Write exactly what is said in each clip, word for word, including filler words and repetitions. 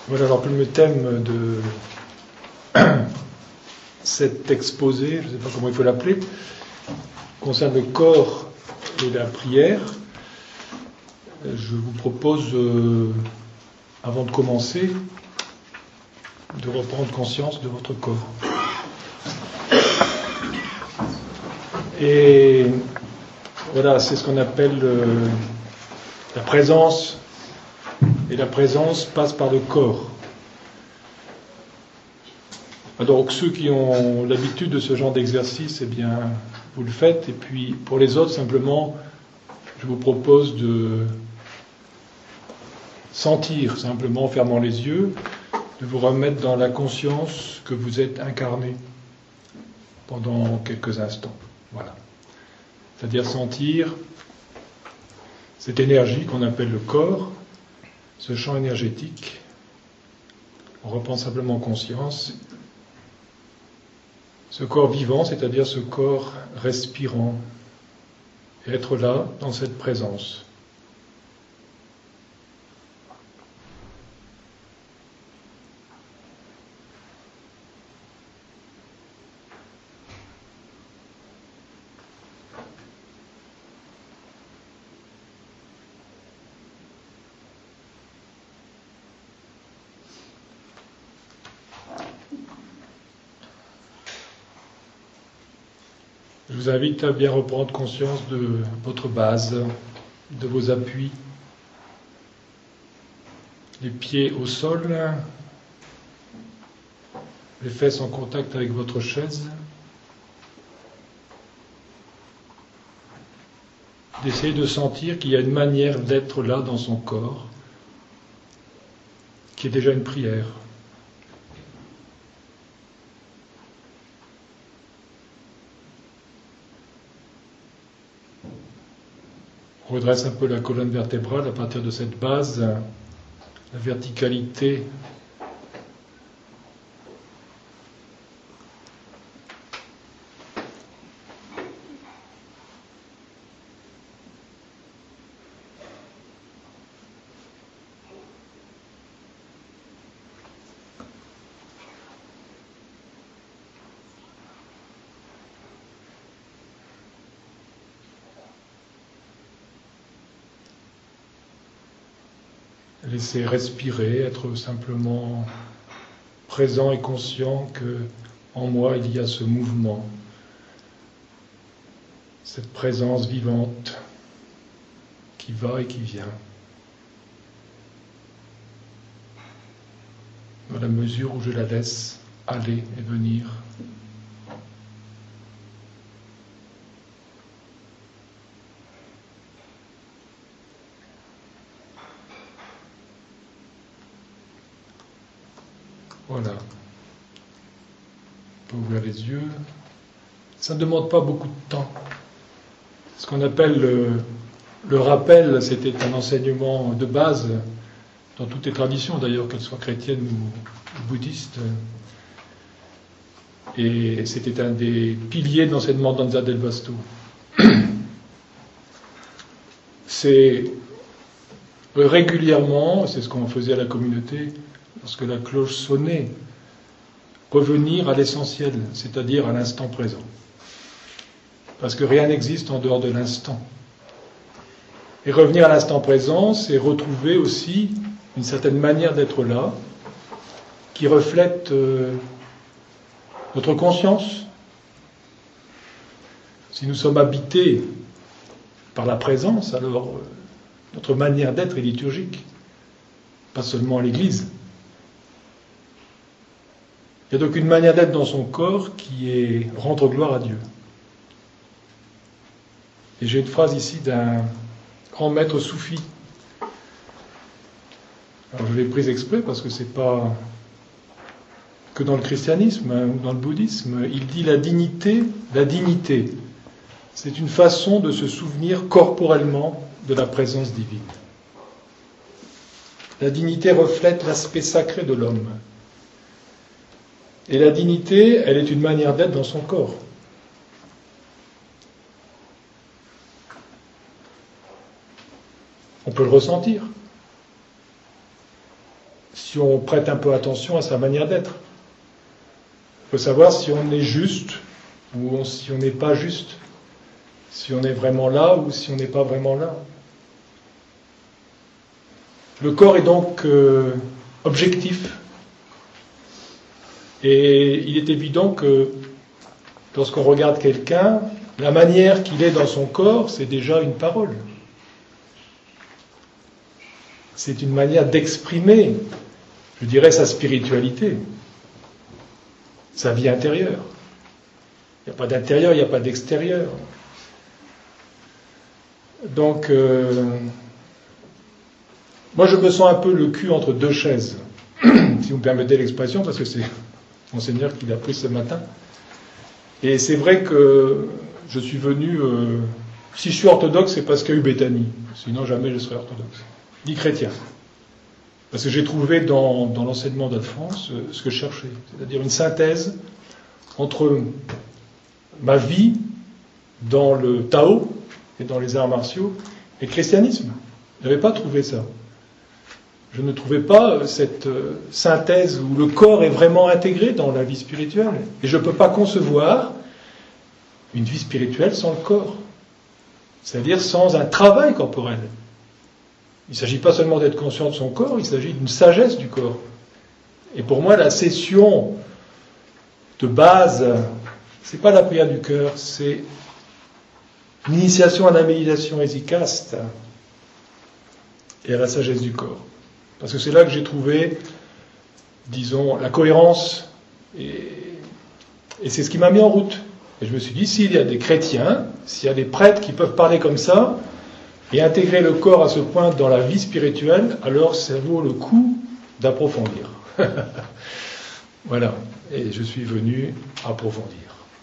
Voilà, alors le thème de cet exposé, je ne sais pas comment il faut l'appeler, concerne le corps et la prière. Je vous propose, euh, avant de commencer, de reprendre conscience de votre corps. Et voilà, c'est ce qu'on appelle euh, la présence. Et la présence passe par le corps. Donc ceux qui ont l'habitude de ce genre d'exercice, eh bien, vous le faites. Et puis pour les autres, simplement, je vous propose de sentir, simplement en fermant les yeux, de vous remettre dans la conscience que vous êtes incarné pendant quelques instants. Voilà. C'est-à-dire sentir cette énergie qu'on appelle le corps, ce champ énergétique. On reprend simplement conscience. Ce corps vivant, c'est-à-dire ce corps respirant, et être là, dans cette présence. Je vous invite à bien reprendre conscience de votre base, de vos appuis, les pieds au sol, les fesses en contact avec votre chaise. D'essayer de sentir qu'il y a une manière d'être là dans son corps, qui est déjà une prière. On redresse un peu la colonne vertébrale à partir de cette base, la verticalité laisser respirer, être simplement présent et conscient que en moi il y a ce mouvement, cette présence vivante qui va et qui vient. Dans la mesure où je la laisse aller et venir. Voilà. On peut ouvrir les yeux. Ça ne demande pas beaucoup de temps. Ce qu'on appelle le, le rappel, c'était un enseignement de base dans toutes les traditions, d'ailleurs, qu'elles soient chrétiennes ou bouddhistes. Et c'était un des piliers de l'enseignement d'Anza del Vasto. C'est régulièrement, c'est ce qu'on faisait à la communauté, lorsque la cloche sonnait, revenir à l'essentiel, c'est-à-dire à l'instant présent. Parce que rien n'existe en dehors de l'instant. Et revenir à l'instant présent, c'est retrouver aussi une certaine manière d'être là, qui reflète euh, notre conscience. Si nous sommes habités par la présence, alors euh, notre manière d'être est liturgique, pas seulement à l'Église. Il y a donc une manière d'être dans son corps qui est rendre gloire à Dieu. Et j'ai une phrase ici d'un grand maître soufi. Alors je l'ai prise exprès parce que c'est pas que dans le christianisme hein, ou dans le bouddhisme. Il dit la dignité, la dignité, c'est une façon de se souvenir corporellement de la présence divine. La dignité reflète l'aspect sacré de l'homme. Et la dignité, elle est une manière d'être dans son corps. On peut le ressentir. si on prête un peu attention à sa manière d'être. Il faut savoir si on est juste ou on, si on n'est pas juste, si on est vraiment là ou si on n'est pas vraiment là. Le corps est donc euh, objectif. Et il est évident que lorsqu'on regarde quelqu'un, la manière qu'il est dans son corps, c'est déjà une parole. C'est une manière d'exprimer, je dirais, sa spiritualité, sa vie intérieure. Il n'y a pas d'intérieur, il n'y a pas d'extérieur. Donc, euh, moi je me sens un peu le cul entre deux chaises, si vous me permettez l'expression, parce que c'est Monseigneur qui l'a pris ce matin. Et c'est vrai que je suis venu... Euh, si je suis orthodoxe, c'est parce qu'il y a eu Béthanie. Sinon, jamais je serais orthodoxe. Ni chrétien. Parce que j'ai trouvé dans, dans l'enseignement d'Alphonse euh, ce que je cherchais. C'est-à-dire une synthèse entre ma vie dans le Tao et dans les arts martiaux et le christianisme. Je n'avais pas trouvé ça. Je ne trouvais pas cette synthèse où le corps est vraiment intégré dans la vie spirituelle. Et je ne peux pas concevoir une vie spirituelle sans le corps. C'est-à-dire sans un travail corporel. Il ne s'agit pas seulement d'être conscient de son corps, il s'agit d'une sagesse du corps. Et pour moi, la session de base, ce n'est pas la prière du cœur, c'est l'initiation à la méditation hésicaste et à la sagesse du corps. Parce que c'est là que j'ai trouvé, disons, la cohérence, et, et c'est ce qui m'a mis en route. Et je me suis dit, s'il y a des chrétiens, s'il y a des prêtres qui peuvent parler comme ça, et intégrer le corps à ce point dans la vie spirituelle, alors ça vaut le coup d'approfondir. Voilà, et je suis venu approfondir.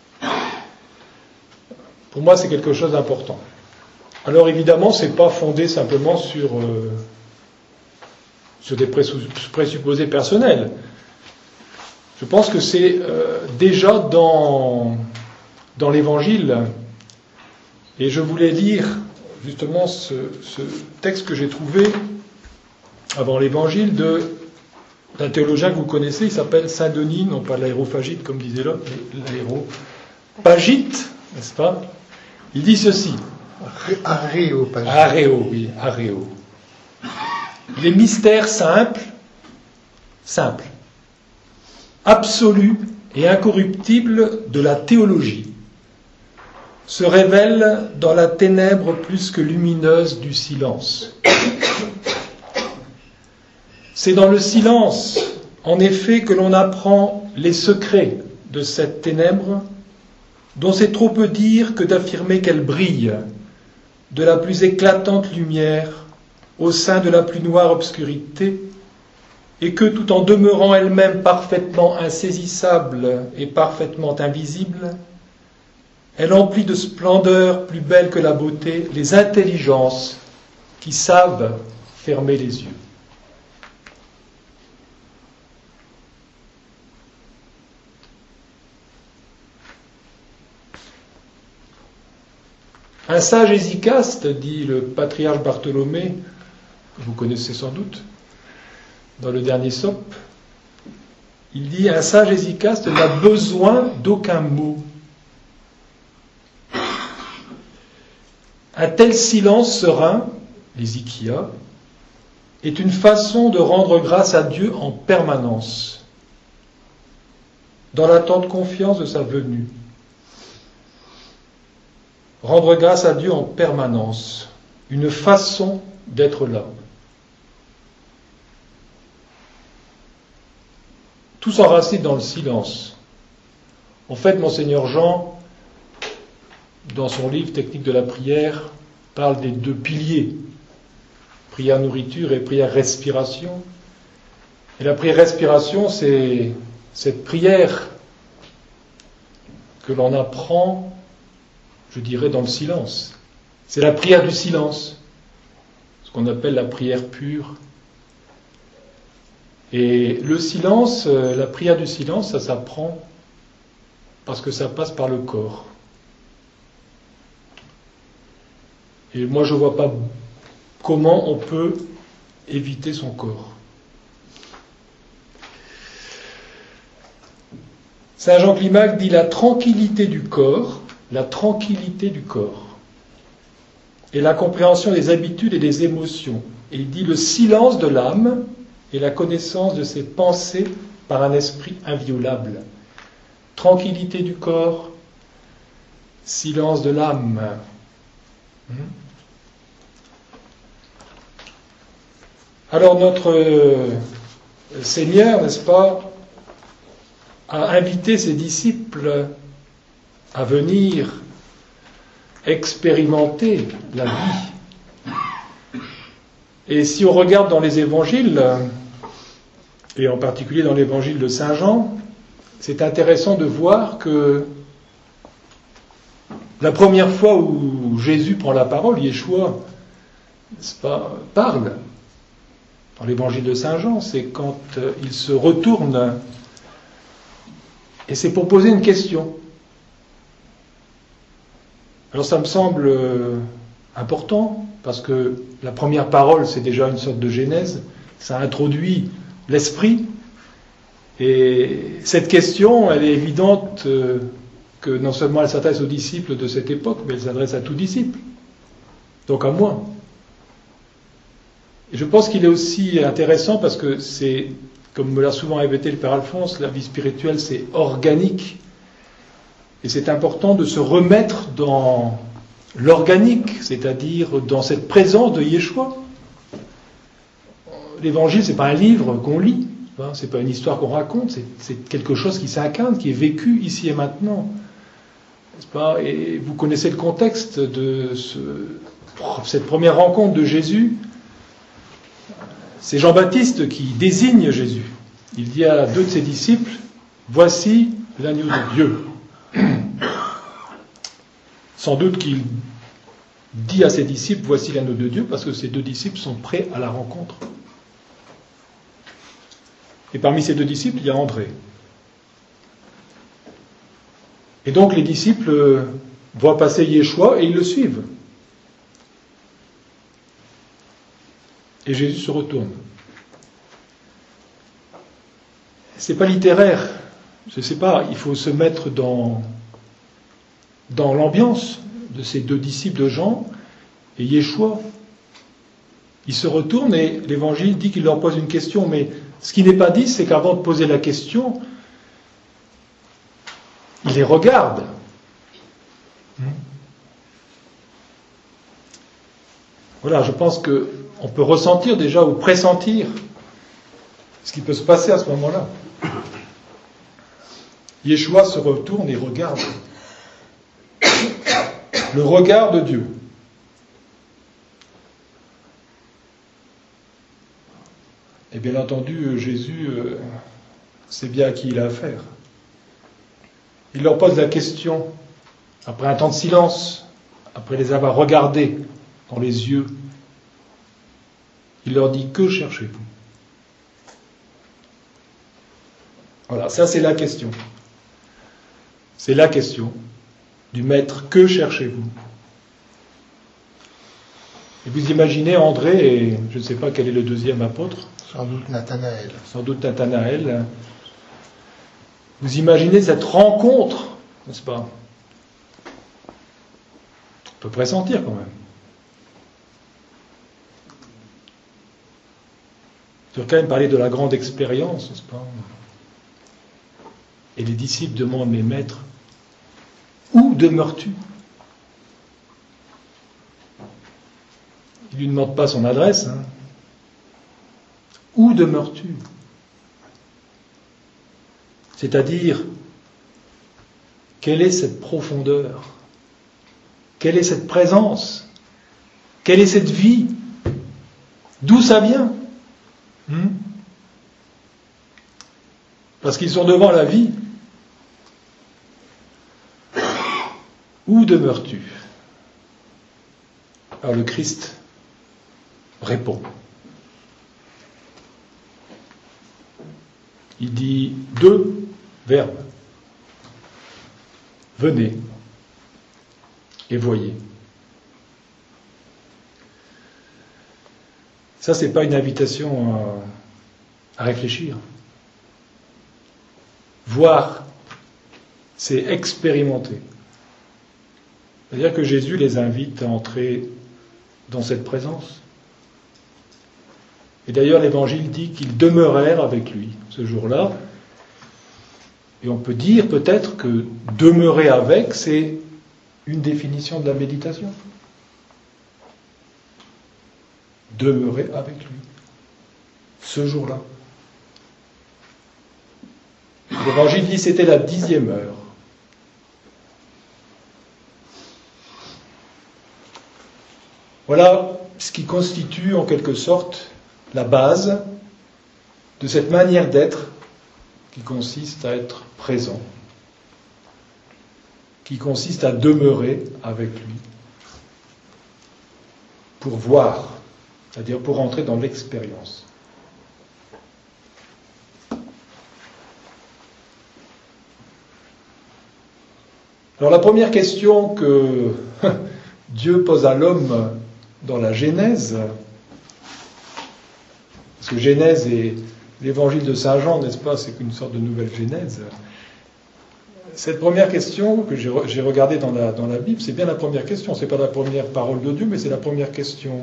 Pour moi, c'est quelque chose d'important. Alors évidemment, c'est pas fondé simplement sur... Euh, sur des présupposés personnels. Je pense que c'est euh, déjà dans, dans l'Évangile, et je voulais lire justement ce, ce texte que j'ai trouvé avant l'Évangile de, d'un théologien que vous connaissez, il s'appelle Saint Denis, non pas l'aérophagite comme disait l'autre, mais l'aéropagite, n'est-ce pas? Il dit ceci. Aréopagite. Aréo, oui, aréo. Les mystères simples, simples, absolus et incorruptibles de la théologie se révèlent dans la ténèbre plus que lumineuse du silence. C'est dans le silence, en effet, que l'on apprend les secrets de cette ténèbre, dont c'est trop peu dire que d'affirmer qu'elle brille de la plus éclatante lumière au sein de la plus noire obscurité, et que, tout en demeurant elle-même parfaitement insaisissable et parfaitement invisible, elle emplit de splendeur plus belle que la beauté les intelligences qui savent fermer les yeux. Un sage hésicaste, dit le patriarche Bartholomée, que vous connaissez sans doute, dans le dernier sope, il dit « Un sage hésicaste n'a besoin d'aucun mot. Un tel silence serein, l'hésikia, est une façon de rendre grâce à Dieu en permanence, dans l'attente confiance de sa venue. Rendre grâce à Dieu en permanence, une façon d'être là. Tout s'enracine dans le silence. En fait, Monseigneur Jean, dans son livre Technique de la prière, parle des deux piliers, prière nourriture et prière respiration. Et la prière respiration, c'est cette prière que l'on apprend, je dirais, dans le silence. C'est la prière du silence, ce qu'on appelle la prière pure. Et le silence, la prière du silence, ça s'apprend parce que ça passe par le corps. Et moi, je ne vois pas comment on peut éviter son corps. Saint Jean Climac dit la tranquillité du corps, la tranquillité du corps, et la compréhension des habitudes et des émotions. Et il dit le silence de l'âme et la connaissance de ses pensées par un esprit inviolable. Tranquillité du corps, silence de l'âme. Alors notre Seigneur, n'est-ce pas, a invité ses disciples à venir expérimenter la vie. Et si on regarde dans les évangiles, et en particulier dans l'évangile de Saint Jean, c'est intéressant de voir que la première fois où Jésus prend la parole, Yeshua, n'est-ce pas, parle, dans l'évangile de Saint Jean, c'est quand il se retourne, et c'est pour poser une question. Alors ça me semble important, parce que la première parole, c'est déjà une sorte de genèse, ça introduit l'esprit, et cette question, elle est évidente que non seulement elle s'adresse aux disciples de cette époque, mais elle s'adresse à tout disciple, donc à moi. Et je pense qu'il est aussi intéressant parce que c'est, comme me l'a souvent répété le Père Alphonse, la vie spirituelle c'est organique, et c'est important de se remettre dans l'organique, c'est-à-dire dans cette présence de Yeshua. L'évangile, c'est pas un livre qu'on lit, c'est pas une histoire qu'on raconte, c'est, c'est quelque chose qui s'incarne, qui est vécu ici et maintenant, n'est-ce pas? Et vous connaissez le contexte de ce, cette première rencontre de Jésus. C'est Jean-Baptiste qui désigne Jésus. Il dit à deux de ses disciples, « Voici l'agneau de Dieu ». Sans doute qu'il dit à ses disciples, « Voici l'agneau de Dieu », parce que ces deux disciples sont prêts à la rencontre. Et parmi ces deux disciples, il y a André. Et donc les disciples voient passer Yeshua et ils le suivent. Et Jésus se retourne. C'est pas littéraire, je sais pas, il faut se mettre dans, dans l'ambiance de ces deux disciples de Jean et Yeshua. Il se retourne et l'Évangile dit qu'il leur pose une question, mais ce qui n'est pas dit, c'est qu'avant de poser la question, il les regarde. Voilà, je pense qu'on peut ressentir déjà ou pressentir ce qui peut se passer à ce moment-là. Yeshua se retourne et regarde. Le regard de Dieu. Et bien entendu, Jésus euh, sait bien à qui il a affaire. Il leur pose la question, après un temps de silence, après les avoir regardés dans les yeux, il leur dit, que cherchez-vous? Voilà, ça c'est la question. C'est la question du maître, que cherchez-vous? Et vous imaginez André et je ne sais pas quel est le deuxième apôtre. Sans doute Nathanaël. Sans doute Nathanaël. Vous imaginez cette rencontre, n'est-ce pas? On peut pressentir quand même. Je veux quand même parler de la grande expérience, n'est-ce pas? Et les disciples demandent, mais maître, où demeures-tu? Ils ne lui demandent pas son adresse. Hein. Où demeures-tu? C'est-à-dire, quelle est cette profondeur? Quelle est cette présence? Quelle est cette vie? D'où ça vient? hmm Parce qu'ils sont devant la vie. Où demeures-tu? Alors le Christ répond. Il dit deux verbes. Venez et voyez. Ça, c'est pas une invitation à, à réfléchir. Voir c'est expérimenter. C'est-à-dire que Jésus les invite à entrer dans cette présence. Et d'ailleurs, l'Évangile dit qu'ils demeurèrent avec lui ce jour-là. Et on peut dire peut-être que demeurer avec, c'est une définition de la méditation. Demeurer avec lui ce jour-là. L'Évangile dit que c'était la dixième heure. Voilà ce qui constitue en quelque sorte la base de cette manière d'être qui consiste à être présent, qui consiste à demeurer avec lui, pour voir, c'est-à-dire pour entrer dans l'expérience. Alors la première question que Dieu pose à l'homme dans la Genèse, parce que Genèse et l'évangile de Saint Jean, n'est-ce pas, c'est une sorte de nouvelle Genèse. Cette première question que j'ai, j'ai regardée dans la, dans la Bible, c'est bien la première question, c'est pas la première parole de Dieu, mais c'est la première question.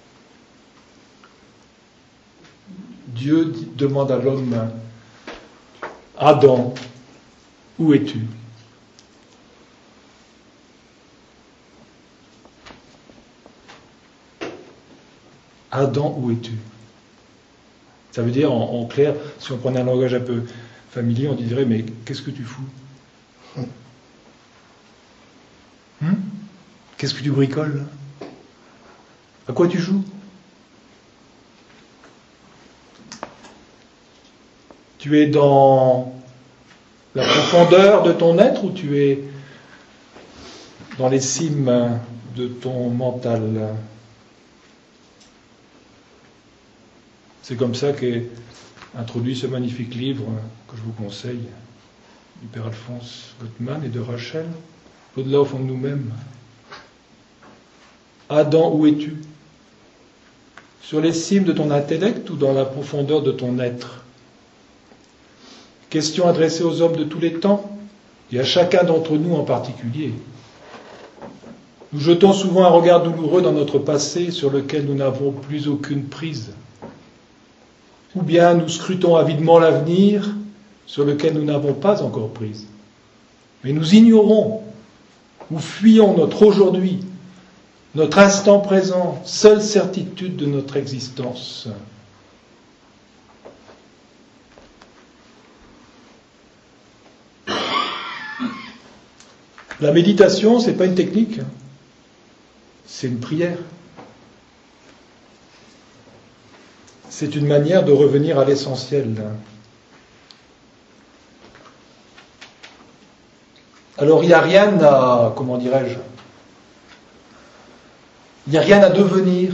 Dieu dit, demande à l'homme, Adam, où es-tu ? Adam, où es-tu ? Ça veut dire, en, en clair, si on prenait un langage un peu familier, on dirait, mais qu'est-ce que tu fous ? Hum ? Qu'est-ce que tu bricoles ? À quoi tu joues ? Tu es dans la profondeur de ton être ou tu es dans les cimes de ton mental ? C'est comme ça qu'est introduit ce magnifique livre que je vous conseille, du Père Alphonse Gottman et de Rachel, Au-delà au fond de nous-mêmes. Adam, où es-tu ? Sur les cimes de ton intellect ou dans la profondeur de ton être ? Question adressée aux hommes de tous les temps et à chacun d'entre nous en particulier. Nous jetons souvent un regard douloureux dans notre passé sur lequel nous n'avons plus aucune prise. Ou bien nous scrutons avidement l'avenir sur lequel nous n'avons pas encore prise. Mais nous ignorons ou fuyons notre aujourd'hui, notre instant présent, seule certitude de notre existence. La méditation, ce n'est pas une technique, c'est une prière. C'est une manière de revenir à l'essentiel. Alors il n'y a rien à, comment dirais-je, il n'y a rien à devenir,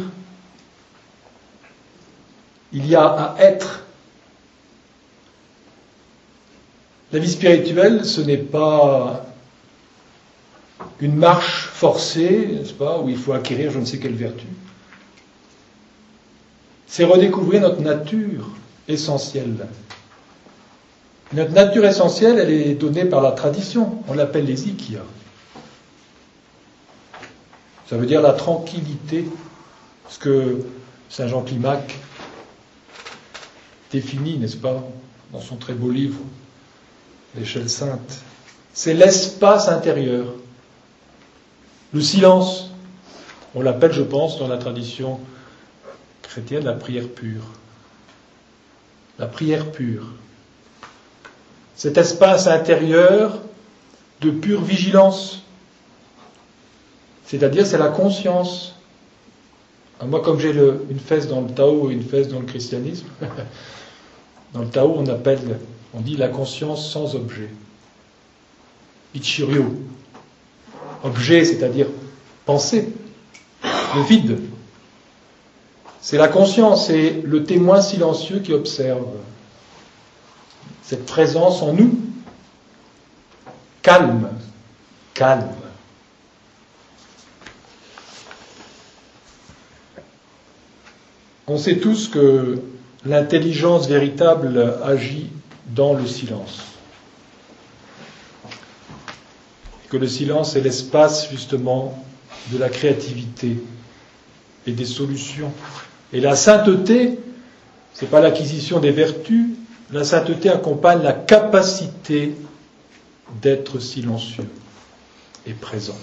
il y a à être. La vie spirituelle, ce n'est pas une marche forcée, n'est-ce pas, où il faut acquérir je ne sais quelle vertu. C'est redécouvrir notre nature essentielle. Notre nature essentielle, elle est donnée par la tradition. On l'appelle les ikia. Ça veut dire la tranquillité, ce que Saint Jean Climac définit, n'est-ce pas, dans son très beau livre, L'échelle sainte. C'est l'espace intérieur. Le silence, on l'appelle, je pense, dans la tradition chrétienne, la prière pure. La prière pure. Cet espace intérieur de pure vigilance. C'est-à-dire, c'est la conscience. Moi, comme j'ai le, une fesse dans le Tao et une fesse dans le christianisme, dans le Tao, on appelle, on dit la conscience sans objet. Ichiryo. Objet, c'est-à-dire pensée, le vide. C'est la conscience, c'est le témoin silencieux qui observe cette présence en nous. Calme, calme. On sait tous que l'intelligence véritable agit dans le silence. que le silence est l'espace justement de la créativité et des solutions. Et la sainteté, ce n'est pas l'acquisition des vertus, la sainteté accompagne la capacité d'être silencieux et présent.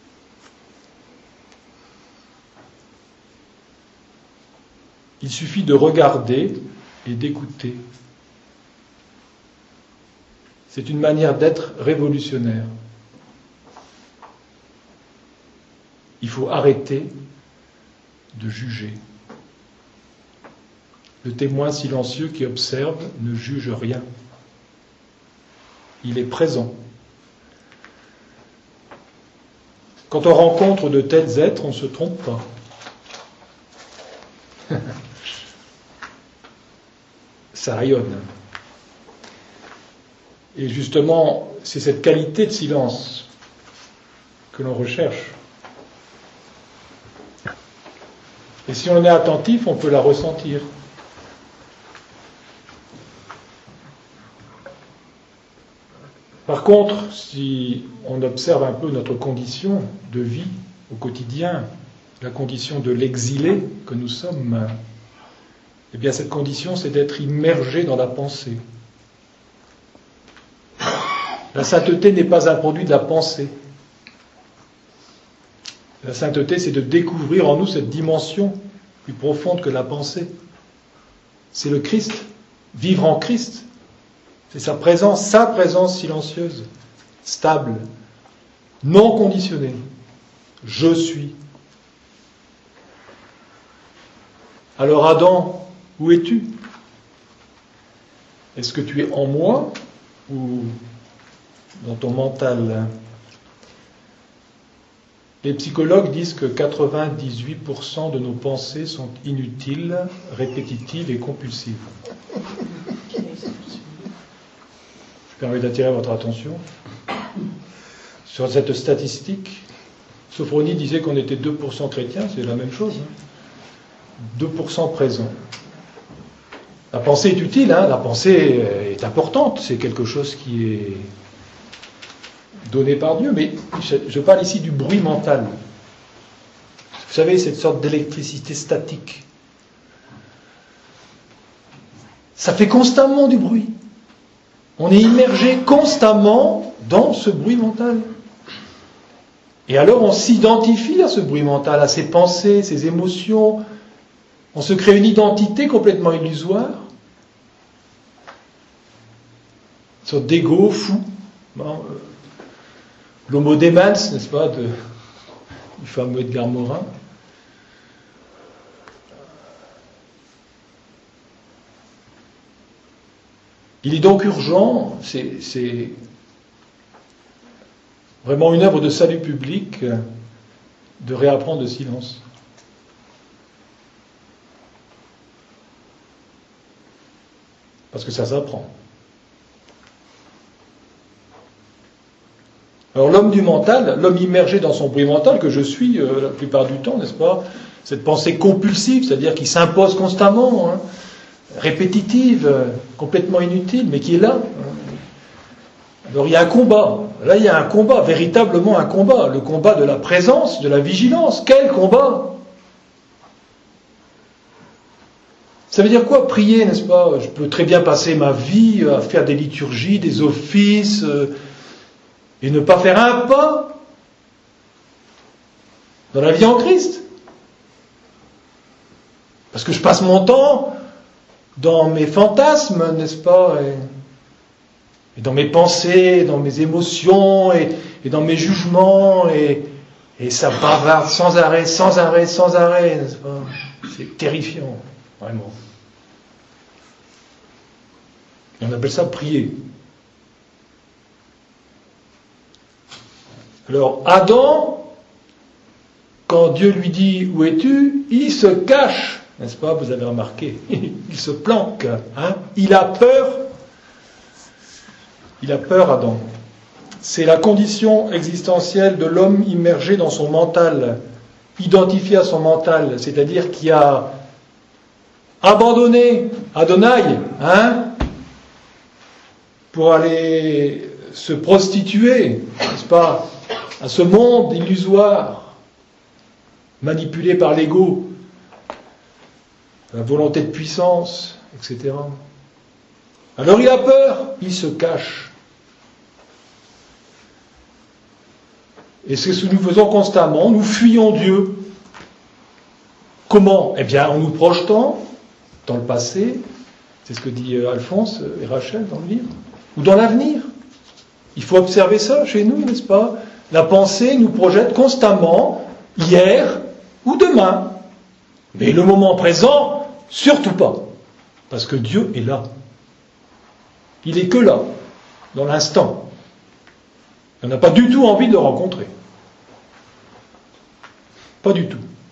Il suffit de regarder et d'écouter. C'est une manière d'être révolutionnaire. Il faut arrêter de juger. Le témoin silencieux qui observe ne juge rien. Il est présent. Quand on rencontre de tels êtres, on ne se trompe pas. Ça rayonne. Et justement, c'est cette qualité de silence que l'on recherche. Et si on est attentif, on peut la ressentir. Par contre, si on observe un peu notre condition de vie au quotidien, la condition de l'exilé que nous sommes, eh bien cette condition, c'est d'être immergé dans la pensée. La sainteté n'est pas un produit de la pensée. La sainteté, c'est de découvrir en nous cette dimension plus profonde que la pensée. C'est le Christ, vivre en Christ. C'est sa présence, sa présence silencieuse, stable, non conditionnée. Je suis. Alors Adam, où es-tu? Est-ce que tu es en moi ou dans ton mental? Les psychologues disent que quatre-vingt-dix-huit pour cent de nos pensées sont inutiles, répétitives et compulsives. Je permets d'attirer votre attention sur cette statistique. Sophronie disait qu'on était deux pour cent chrétiens, c'est la même chose. deux pour cent présents. La pensée est utile, hein, la pensée est importante, c'est quelque chose qui est donné par Dieu, mais je parle ici du bruit mental. Vous savez, cette sorte d'électricité statique. Ça fait constamment du bruit. On est immergé constamment dans ce bruit mental. Et alors on s'identifie à ce bruit mental, à ses pensées, ses émotions. On se crée une identité complètement illusoire. Une sorte d'ego fou. Bon, euh, L'homo démens, n'est-ce pas, de, du fameux Edgar Morin. Il est donc urgent, c'est, c'est vraiment une œuvre de salut public, de réapprendre le silence. Parce que ça s'apprend. Alors l'homme du mental, l'homme immergé dans son bruit mental, que je suis euh, la plupart du temps, n'est-ce pas, cette pensée compulsive, c'est-à-dire qui s'impose constamment, hein, répétitive, euh, complètement inutile, mais qui est là. Alors il y a un combat, là il y a un combat, véritablement un combat, le combat de la présence, de la vigilance. Quel combat! Ça veut dire quoi, prier, n'est-ce pas? Je peux très bien passer ma vie à faire des liturgies, des offices, euh, et ne pas faire un pas dans la vie en Christ. Parce que je passe mon temps dans mes fantasmes, n'est-ce pas, et, et dans mes pensées, dans mes émotions, et, et dans mes jugements, et, et ça bavarde sans arrêt, sans arrêt, sans arrêt, n'est-ce pas? C'est terrifiant, vraiment. Et on appelle ça prier. Alors, Adam, quand Dieu lui dit « Où es-tu ?», il se cache, n'est-ce pas? Vous avez remarqué, il se planque, hein? Il a peur. Il a peur, Adam. C'est la condition existentielle de l'homme immergé dans son mental, identifié à son mental, c'est-à-dire qui a abandonné Adonai, hein, pour aller se prostituer, n'est-ce pas, à ce monde illusoire, manipulé par l'ego, la volonté de puissance, et cetera. Alors il a peur, il se cache. Et c'est ce que nous faisons constamment, nous fuyons Dieu. Comment ? Eh bien, en nous projetant dans le passé, c'est ce que dit Alphonse et Rachel dans le livre, ou dans l'avenir. Il faut observer ça chez nous, n'est-ce pas ? La pensée nous projette constamment, hier ou demain. Mais le moment présent, surtout pas. Parce que Dieu est là. Il est que là, dans l'instant. On n'a pas du tout envie de le rencontrer. Pas du tout.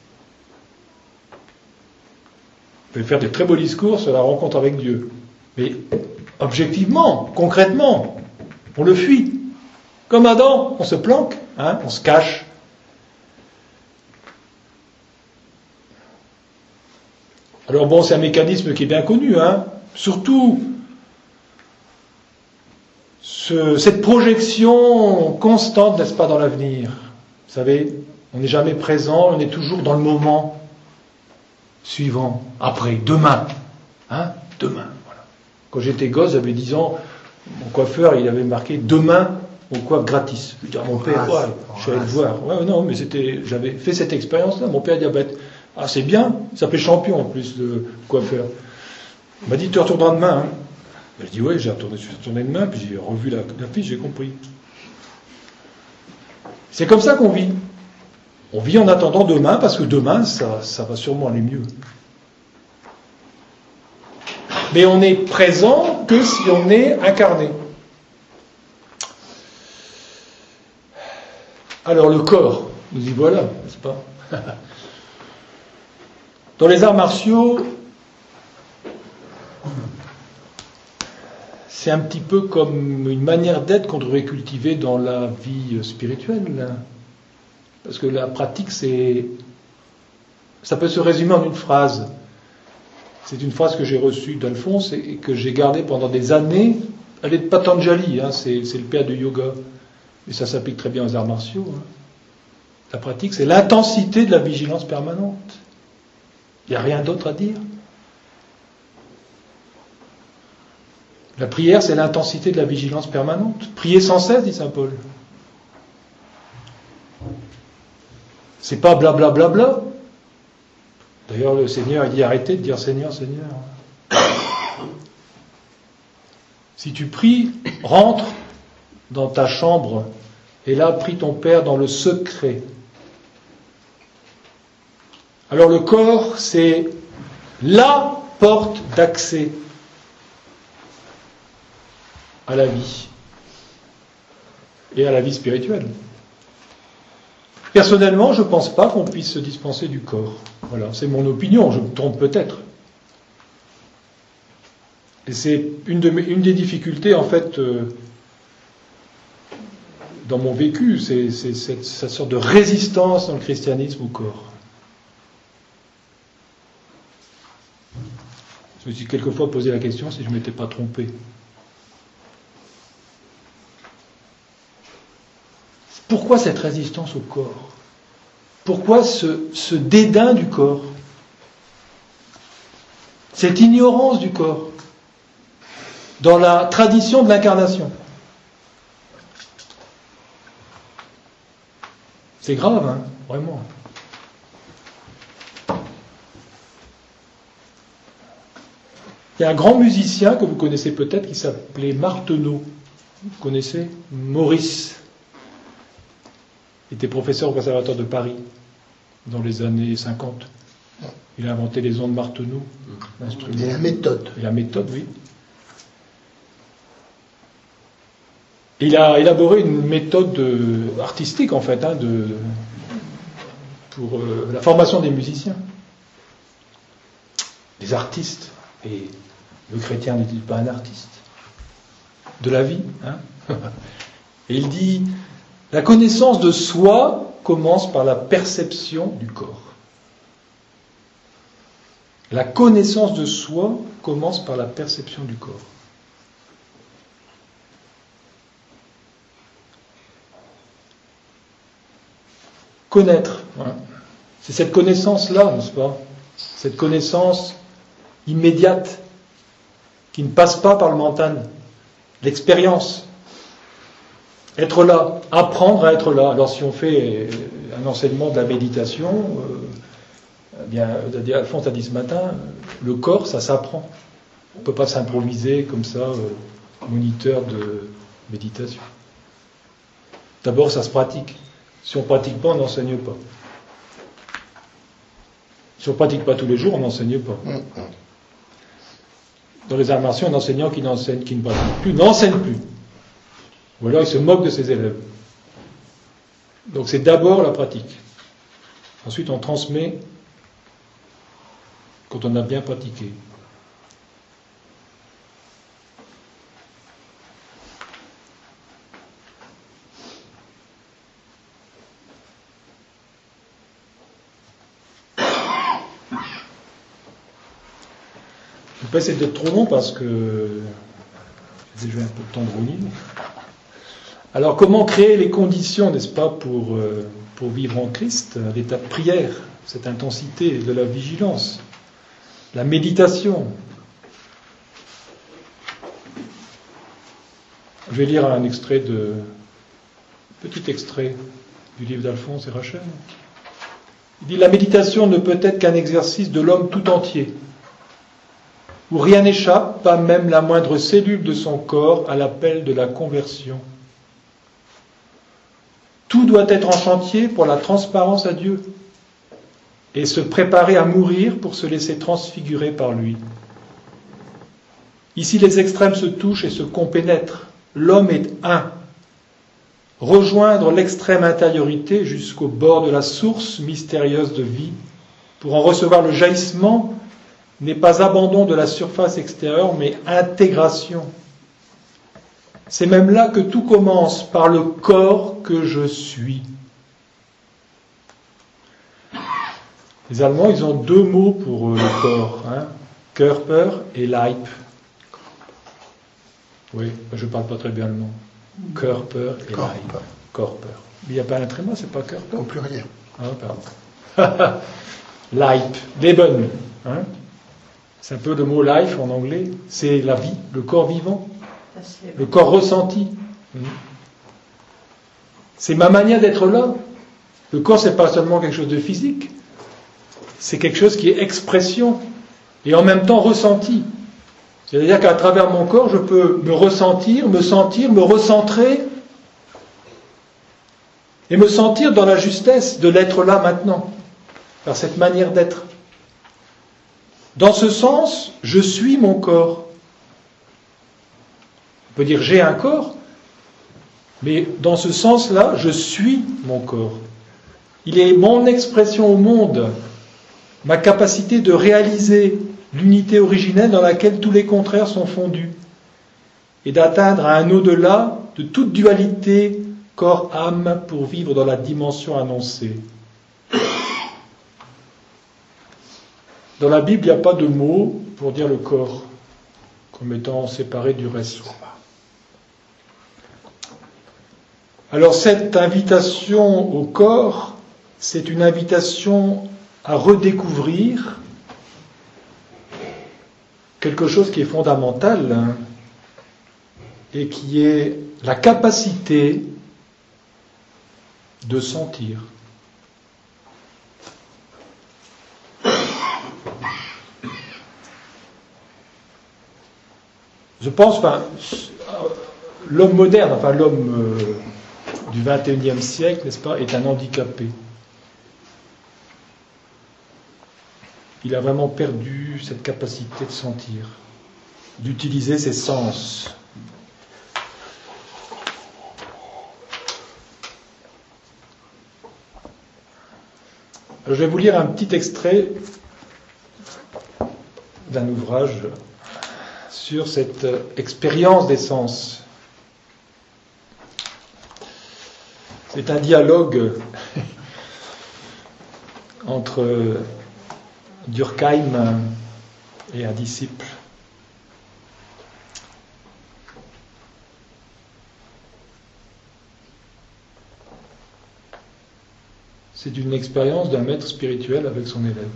Vous pouvez faire des très beaux discours sur la rencontre avec Dieu. Mais objectivement, concrètement, on le fuit. Comme Adam, on se planque, hein, on se cache. Alors bon, c'est un mécanisme qui est bien connu, hein. Surtout ce, cette projection constante, n'est-ce pas, dans l'avenir. Vous savez, on n'est jamais présent, on est toujours dans le moment suivant, après, demain. Hein, demain, voilà. Quand j'étais gosse, j'avais dix ans, mon coiffeur, il avait marqué « Demain, on coiffe gratis ». Je dis à mon père, ouais, je suis allé le voir. Ouais, non, mais c'était, j'avais fait cette expérience-là. Mon père diabète. Ah, c'est bien, il s'appelait Champion en plus, le coiffeur. Il m'a dit, tu retourneras demain. Hein. Je dis, ouais, j'ai retourné, je suis retourné demain, puis j'ai revu la, la fiche, j'ai compris. C'est comme ça qu'on vit. On vit en attendant demain, parce que demain, ça, ça va sûrement aller mieux. Mais on n'est présent que si on est incarné. Alors le corps, nous y voilà, n'est-ce pas ? Dans les arts martiaux, c'est un petit peu comme une manière d'être qu'on devrait cultiver dans la vie spirituelle. Parce que la pratique, c'est, ça peut se résumer en une phrase. C'est une phrase que j'ai reçue d'Alphonse et que j'ai gardée pendant des années. Elle est de Patanjali, hein, c'est, c'est le père du yoga. Et ça s'applique très bien aux arts martiaux. Hein. La pratique, c'est l'intensité de la vigilance permanente. Il n'y a rien d'autre à dire. La prière, c'est l'intensité de la vigilance permanente. Prier sans cesse, dit saint Paul. C'est pas blablabla. Bla, bla, bla. D'ailleurs, le Seigneur, il dit arrêtez de dire Seigneur, Seigneur. Si tu pries, rentre dans ta chambre et là, prie ton Père dans le secret. Alors le corps, c'est la porte d'accès à la vie et à la vie spirituelle. Personnellement, je ne pense pas qu'on puisse se dispenser du corps. Voilà, c'est mon opinion, je me trompe peut-être. Et c'est une, de mes, une des difficultés, en fait, euh, dans mon vécu, c'est, c'est cette, cette sorte de résistance dans le christianisme au corps. Je me suis quelquefois posé la question si je ne m'étais pas trompé. Pourquoi cette résistance au corps ? Pourquoi ce, ce dédain du corps ? Cette ignorance du corps dans la tradition de l'incarnation. C'est grave, hein, vraiment. Il y a un grand musicien que vous connaissez peut-être qui s'appelait Marteneau. Vous connaissez ? Maurice. Il était professeur au Conservatoire de Paris dans les années cinquante. Il a inventé les ondes Marteneau. Et la méthode. Et la méthode, oui. Il a élaboré une méthode artistique, en fait, hein, de, pour euh, la formation des musiciens. Des artistes. Et le chrétien n'est-il pas un artiste ? De la vie, hein ? Et il dit, la connaissance de soi commence par la perception du corps. La connaissance de soi commence par la perception du corps. connaître. Hein. C'est cette connaissance-là, n'est-ce pas? Cette connaissance immédiate qui ne passe pas par le mental. L'expérience. Être là, apprendre à être là. Alors si on fait un enseignement de la méditation, euh, eh bien, Alphonse a dit ce matin, le corps, ça s'apprend. On ne peut pas s'improviser comme ça, euh, moniteur de méditation. D'abord, ça se pratique. Si on ne pratique pas, on n'enseigne pas. Si on ne pratique pas tous les jours, on n'enseigne pas. Dans les arts martiaux, un enseignant qui n'enseigne, qui ne pratique plus, n'enseigne plus. Ou alors il se moque de ses élèves. Donc c'est d'abord la pratique. Ensuite, on transmet quand on a bien pratiqué. Je ne vais pas essayer d'être trop long parce que j'ai déjà un peu de temps de rouler. Alors, comment créer les conditions, n'est-ce pas, pour, euh, pour vivre en Christ, l'état de prière, cette intensité de la vigilance, la méditation. Je vais lire un extrait de, petit extrait du livre d'Alphonse et Rachel. Il dit: la méditation ne peut être qu'un exercice de l'homme tout entier, où rien n'échappe, pas même la moindre cellule de son corps, à l'appel de la conversion. Tout doit être en chantier pour la transparence à Dieu et se préparer à mourir pour se laisser transfigurer par lui. Ici, les extrêmes se touchent et se compénètrent. L'homme est un. Rejoindre l'extrême intériorité jusqu'au bord de la source mystérieuse de vie pour en recevoir le jaillissement n'est pas abandon de la surface extérieure, mais intégration. C'est même là que tout commence, par le corps que je suis. Les Allemands, ils ont deux mots pour le corps, hein, Körper et Leib. Oui, je ne parle pas très bien allemand. Körper et Leib. Körper. Mais il n'y a pas un tréma, c'est pas Körper. Au pluriel. Ah, pardon. Leib, Leben. Hein. C'est un peu le mot life en anglais. C'est la vie, le corps vivant. Le corps ressenti. C'est ma manière d'être là. Le corps, c'est pas seulement quelque chose de physique. C'est quelque chose qui est expression et en même temps ressenti. C'est-à-dire qu'à travers mon corps, je peux me ressentir, me sentir, me recentrer et me sentir dans la justesse de l'être là maintenant, par cette manière d'être. Dans ce sens, je suis mon corps. On peut dire j'ai un corps, mais dans ce sens-là, je suis mon corps. Il est mon expression au monde, ma capacité de réaliser l'unité originelle dans laquelle tous les contraires sont fondus, et d'atteindre à un au-delà de toute dualité corps-âme pour vivre dans la dimension annoncée. Dans la Bible, il n'y a pas de mot pour dire le corps, comme étant séparé du reste. Alors cette invitation au corps, c'est une invitation à redécouvrir quelque chose qui est fondamental, hein, et qui est la capacité de sentir. Je pense, enfin, l'homme moderne, enfin l'homme euh, du vingt et unième siècle, n'est-ce pas, est un handicapé. Il a vraiment perdu cette capacité de sentir, d'utiliser ses sens. Je vais vous lire un petit extrait d'un ouvrage sur cette expérience des sens. C'est un dialogue entre Durkheim et un disciple. c'est une expérience d'un maître spirituel avec son élève.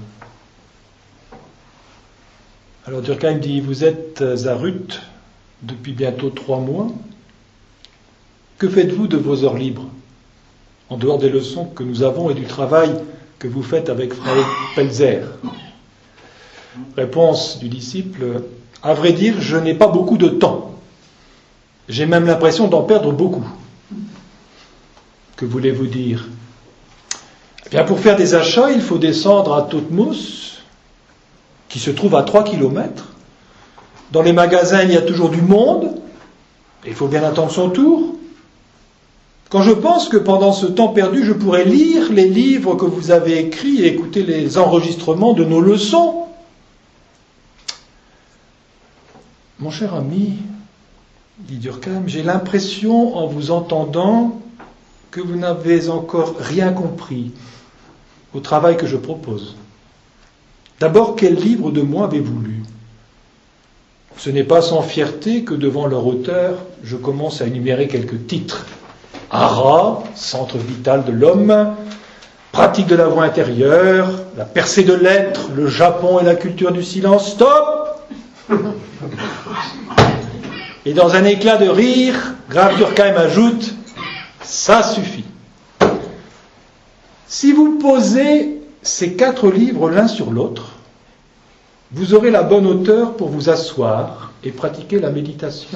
Alors Durkheim dit, vous êtes à Ruth depuis bientôt trois mois. Que faites-vous de vos heures libres, en dehors des leçons que nous avons et du travail que vous faites avec Frère Pelzer? Réponse du disciple, à vrai dire, je n'ai pas beaucoup de temps. J'ai même l'impression d'en perdre beaucoup. Que voulez-vous dire? Eh bien, pour faire des achats, il faut descendre à Totmos, qui se trouve à trois kilomètres. Dans les magasins, il y a toujours du monde, et il faut bien attendre son tour. Quand je pense que pendant ce temps perdu, je pourrais lire les livres que vous avez écrits et écouter les enregistrements de nos leçons. Mon cher ami, dit Durkheim, j'ai l'impression, en vous entendant, que vous n'avez encore rien compris au travail que je propose. D'abord, quel livre de moi avez-vous lu? Ce n'est pas sans fierté que, devant leur auteur, je commence à énumérer quelques titres. Ara, centre vital de l'homme, pratique de la voix intérieure, la percée de l'être, le Japon et la culture du silence. Stop! Et dans un éclat de rire, Graf Durkheim ajoute, ça suffit. Si vous posez ces quatre livres l'un sur l'autre, vous aurez la bonne hauteur pour vous asseoir et pratiquer la méditation.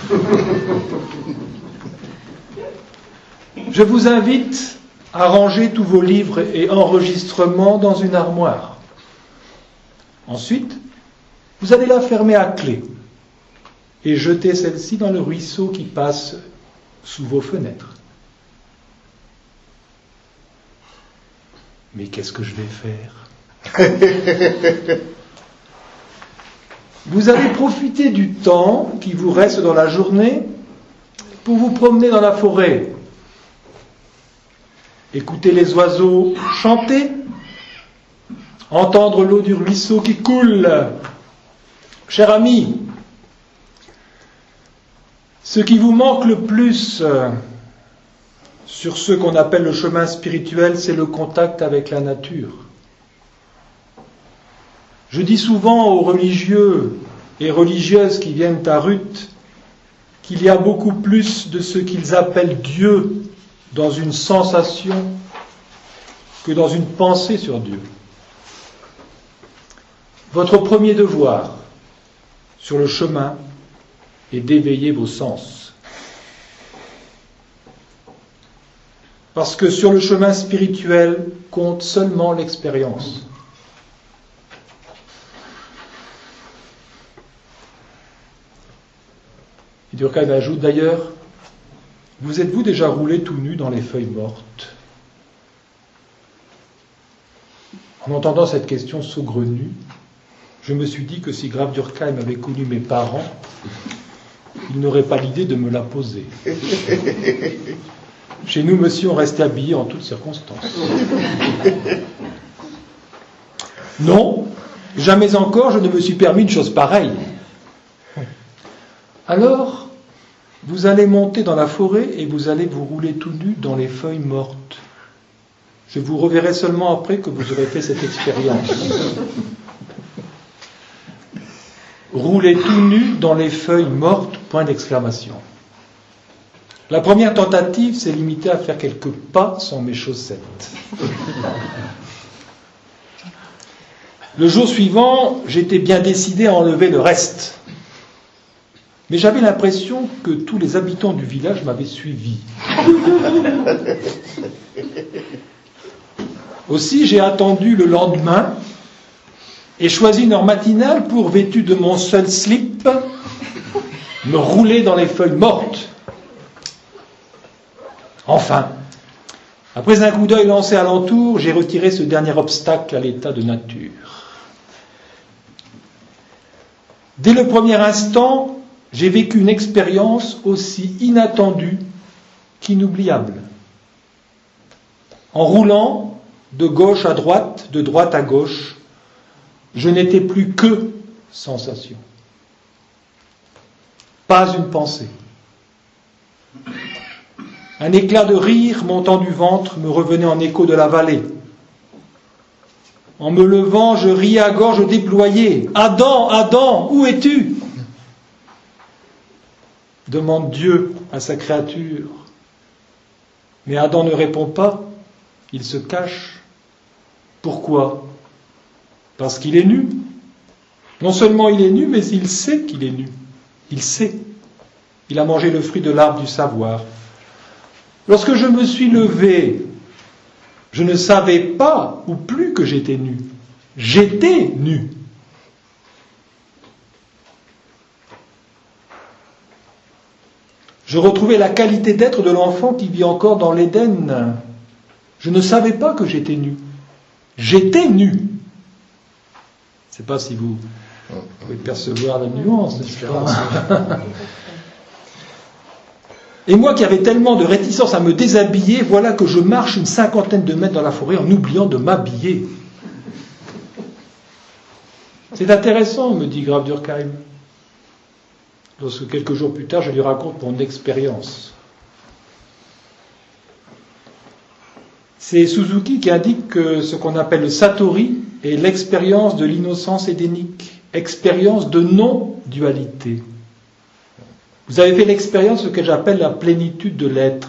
Je vous invite à ranger tous vos livres et enregistrements dans une armoire. Ensuite, vous allez la fermer à clé et jeter celle-ci dans le ruisseau qui passe sous vos fenêtres. Mais qu'est-ce que je vais faire? Vous allez profiter du temps qui vous reste dans la journée pour vous promener dans la forêt, écouter les oiseaux chanter, entendre l'eau du ruisseau qui coule. Cher ami, ce qui vous manque le plus sur ce qu'on appelle le chemin spirituel, c'est le contact avec la nature. Je dis souvent aux religieux et religieuses qui viennent à Ruth qu'il y a beaucoup plus de ce qu'ils appellent Dieu dans une sensation que dans une pensée sur Dieu. Votre premier devoir sur le chemin est d'éveiller vos sens. Parce que sur le chemin spirituel compte seulement l'expérience. Et Durkheim ajoute d'ailleurs, vous êtes-vous déjà roulé tout nu dans les feuilles mortes? En entendant cette question saugrenue, je me suis dit que si Graf Durkheim avait connu mes parents, il n'aurait pas l'idée de me la poser. Chez nous, monsieur, on reste habillé en toutes circonstances. Non, jamais encore je ne me suis permis une chose pareille. Alors, vous allez monter dans la forêt et vous allez vous rouler tout nu dans les feuilles mortes. Je vous reverrai seulement après que vous aurez fait cette expérience. Rouler tout nu dans les feuilles mortes, point d'exclamation. La première tentative s'est limitée à faire quelques pas sans mes chaussettes. Le jour suivant, j'étais bien décidé à enlever le reste. Mais j'avais l'impression que tous les habitants du village m'avaient suivi. Aussi, j'ai attendu le lendemain et choisi une heure matinale pour, vêtu de mon seul slip, me rouler dans les feuilles mortes. Enfin, après un coup d'œil lancé alentour, j'ai retiré ce dernier obstacle à l'état de nature. Dès le premier instant, j'ai vécu une expérience aussi inattendue qu'inoubliable. En roulant de gauche à droite, de droite à gauche, je n'étais plus que sensation. Pas une pensée. Un éclat de rire montant du ventre me revenait en écho de la vallée. En me levant, je riais à gorge déployée. « Adam, Adam, où es-tu » demande Dieu à sa créature. Mais Adam ne répond pas, il se cache. Pourquoi ? Parce qu'il est nu. Non seulement il est nu, mais il sait qu'il est nu. Il sait. Il a mangé le fruit de l'arbre du savoir. Lorsque je me suis levé, je ne savais pas ou plus que j'étais nu. J'étais nu. Je retrouvais la qualité d'être de l'enfant qui vit encore dans l'Éden. Je ne savais pas que j'étais nu. J'étais nu. Je ne sais pas si vous pouvez percevoir la nuance, n'est-ce pas ? Et moi qui avais tellement de réticence à me déshabiller, voilà que je marche une cinquantaine de mètres dans la forêt en oubliant de m'habiller. C'est intéressant, me dit Graf Durkheim. Lorsque quelques jours plus tard, je lui raconte mon expérience. C'est Suzuki qui indique que ce qu'on appelle le satori est l'expérience de l'innocence édénique, expérience de non-dualité. Vous avez fait l'expérience de ce que j'appelle la plénitude de l'être.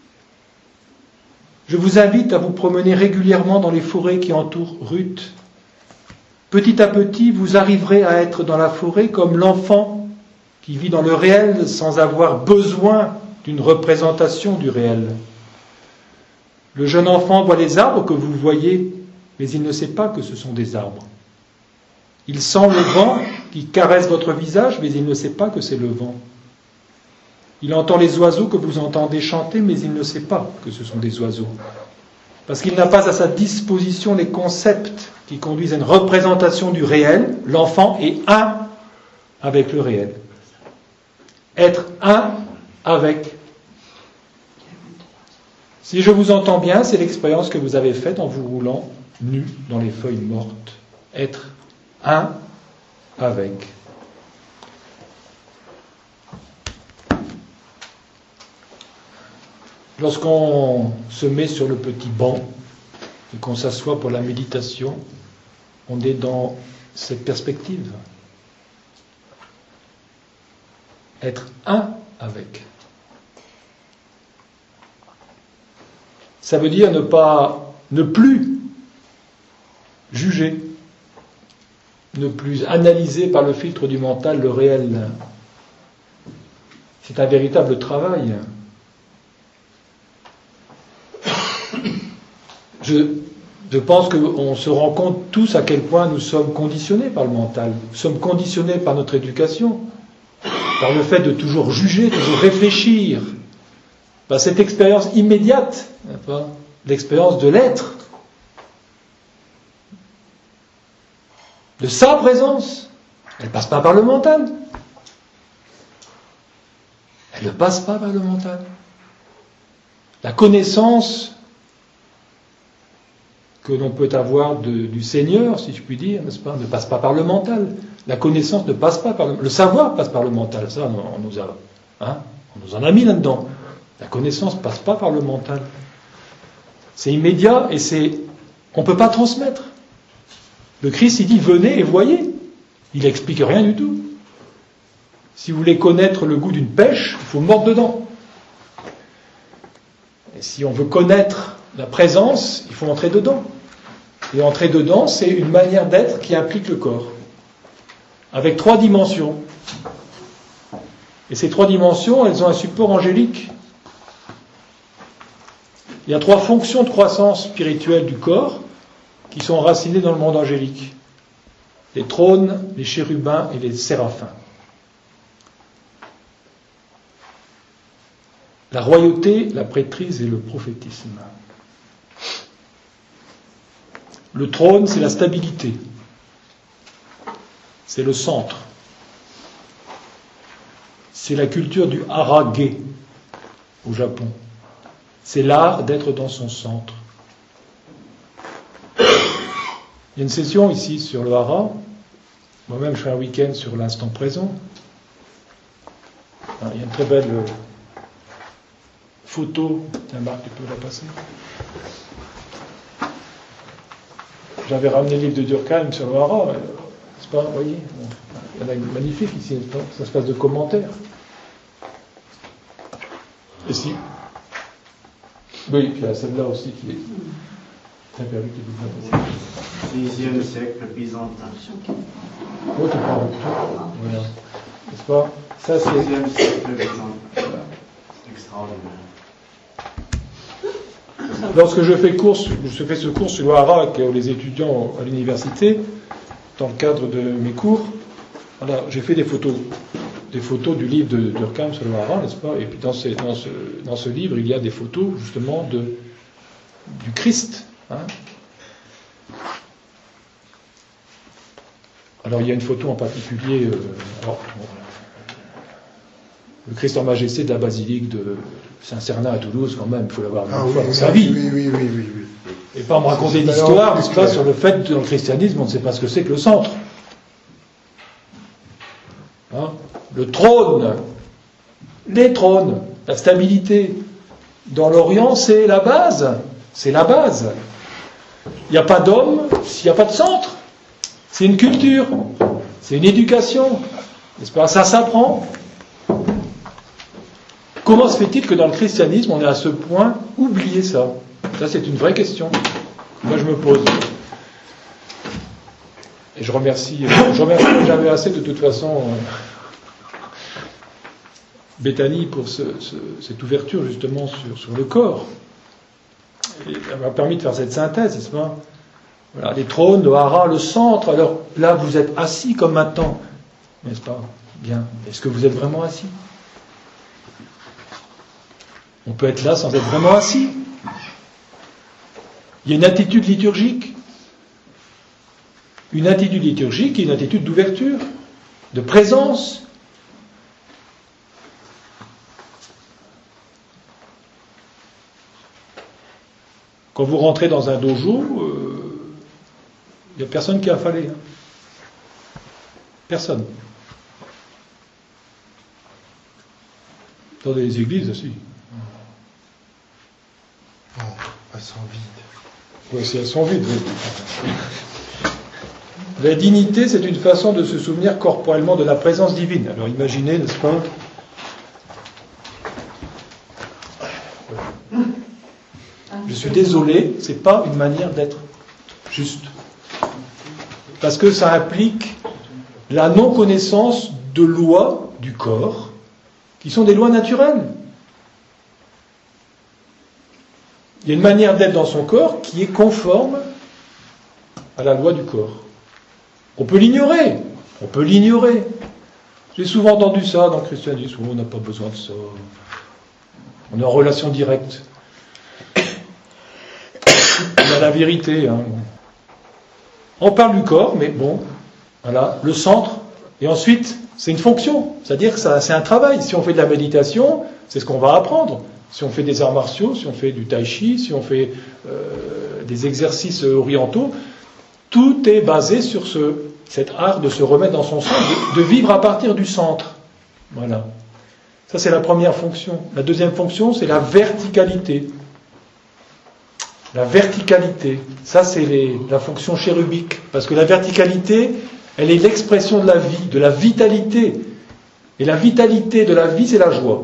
Je vous invite à vous promener régulièrement dans les forêts qui entourent Ruth. Petit à petit, vous arriverez à être dans la forêt comme l'enfant qui vit dans le réel sans avoir besoin d'une représentation du réel. Le jeune enfant voit les arbres que vous voyez, mais il ne sait pas que ce sont des arbres. Il sent le vent qui caresse votre visage, mais il ne sait pas que c'est le vent. Il entend les oiseaux que vous entendez chanter, mais il ne sait pas que ce sont des oiseaux. Parce qu'il n'a pas à sa disposition les concepts qui conduisent à une représentation du réel. L'enfant est un avec le réel. Être un avec. Si je vous entends bien, c'est l'expérience que vous avez faite en vous roulant nu dans les feuilles mortes. Être un avec. Lorsqu'on se met sur le petit banc et qu'on s'assoit pour la méditation, on est dans cette perspective. Être un avec. Ça veut dire ne pas, ne plus juger, ne plus analyser par le filtre du mental le réel. C'est un véritable travail. Je, je pense qu'on se rend compte tous à quel point nous sommes conditionnés par le mental. Nous sommes conditionnés par notre éducation, par le fait de toujours juger, toujours réfléchir, par cette expérience immédiate, l'expérience de l'être, de sa présence. Elle ne passe pas par le mental. Elle ne passe pas par le mental. La connaissance que l'on peut avoir de, du Seigneur, si je puis dire, n'est-ce pas, ne passe pas par le mental. La connaissance ne passe pas par le... Le savoir passe par le mental, ça, on, on nous a, hein, on nous en a mis là-dedans. La connaissance ne passe pas par le mental. C'est immédiat et c'est... On ne peut pas transmettre. Le Christ, il dit, venez et voyez. Il n'explique rien du tout. Si vous voulez connaître le goût d'une pêche, il faut mordre dedans. Et si on veut connaître la présence, il faut entrer dedans. Et entrer dedans, c'est une manière d'être qui implique le corps, avec trois dimensions. Et ces trois dimensions, elles ont un support angélique. Il y a trois fonctions de croissance spirituelle du corps qui sont enracinées dans le monde angélique. Les trônes, les chérubins et les séraphins. La royauté, la prêtrise et le prophétisme. Le trône, c'est la stabilité. C'est le centre. C'est la culture du hara-ge au Japon. C'est l'art d'être dans son centre. Il y a une session ici sur le hara. Moi-même, je fais un week-end sur l'instant présent. Il y a une très belle photo. Tiens, Marc, tu peux la passer. J'avais ramené le livre de Durkheim sur le hara, n'est-ce pas? Vous voyez, il y en a une magnifique ici, n'est-ce pas? Ça se passe de commentaires. Et si? Oui, puis il y a celle-là aussi qui est très perdu, qui est bien passée. sixième siècle byzantin. Oh, tu parles de tout. Voilà. N'est-ce pas? Ça, c'est. sixième siècle byzantin. Voilà. C'est extraordinaire. Lorsque je fais, cours, je fais ce cours sur le hara avec les étudiants à l'université, dans le cadre de mes cours, voilà, j'ai fait des photos, des photos du livre de Durkheim sur le hara, n'est-ce pas? Et puis dans ce, dans, ce, dans ce livre, il y a des photos justement de, du Christ. Hein. Alors il y a une photo en particulier, euh, alors, bon, le Christ en majesté de la basilique de Saint-Cernin à Toulouse, quand même, il faut l'avoir vu Ah une oui, fois dans oui, sa vie. oui, oui, oui, oui, oui. Et pas me raconter C'est d'histoire, alors n'est-ce pas, plus sur le fait que dans le christianisme, on ne sait pas ce que c'est que le centre. Hein, le trône, les trônes, la stabilité. Dans l'Orient, c'est la base. C'est la base. Il n'y a pas d'homme s'il n'y a pas de centre. C'est une culture. C'est une éducation. N'est-ce pas? Ça s'apprend. Comment se fait-il que dans le christianisme, on est à ce point oublié ça? Ça, c'est une vraie question. Moi, je me pose. Et je remercie, je remercie jamais assez de toute façon Bethany pour ce, ce, cette ouverture justement sur, sur le corps. Et elle m'a permis de faire cette synthèse, n'est-ce pas? Voilà, les trônes, le hara, le centre. Alors là, vous êtes assis comme maintenant, n'est-ce pas? Bien. Est-ce que vous êtes vraiment assis? On peut être là sans être vraiment assis. Il y a une attitude liturgique. Une attitude liturgique et une attitude d'ouverture, de présence. Quand vous rentrez dans un dojo, il euh, n'y a personne qui a affalé. Hein. Personne. Dans des églises aussi. Oh, elles sont vides. Oui, si elles sont vides. Oui. La dignité, c'est une façon de se souvenir corporellement de la présence divine. Alors imaginez, n'est-ce pas? Je suis désolé, c'est pas une manière d'être juste. Parce que ça implique la non-connaissance de lois du corps, qui sont des lois naturelles. Il y a une manière d'être dans son corps qui est conforme à la loi du corps. On peut l'ignorer, on peut l'ignorer. J'ai souvent entendu ça dans le christianisme, on n'a pas besoin de ça. On est en relation directe. On a la vérité. Hein. On parle du corps, mais bon, voilà, le centre. Et ensuite, c'est une fonction, c'est-à-dire que ça, c'est un travail. Si on fait de la méditation, c'est ce qu'on va apprendre. Si on fait des arts martiaux, si on fait du tai chi, si on fait euh, des exercices orientaux, tout est basé sur ce, cet art de se remettre dans son centre, de, de vivre à partir du centre. Voilà. Ça, c'est la première fonction. La deuxième fonction, c'est la verticalité. La verticalité, ça, c'est les, la fonction chérubique. Parce que la verticalité, elle est l'expression de la vie, de la vitalité. Et la vitalité de la vie, c'est la joie.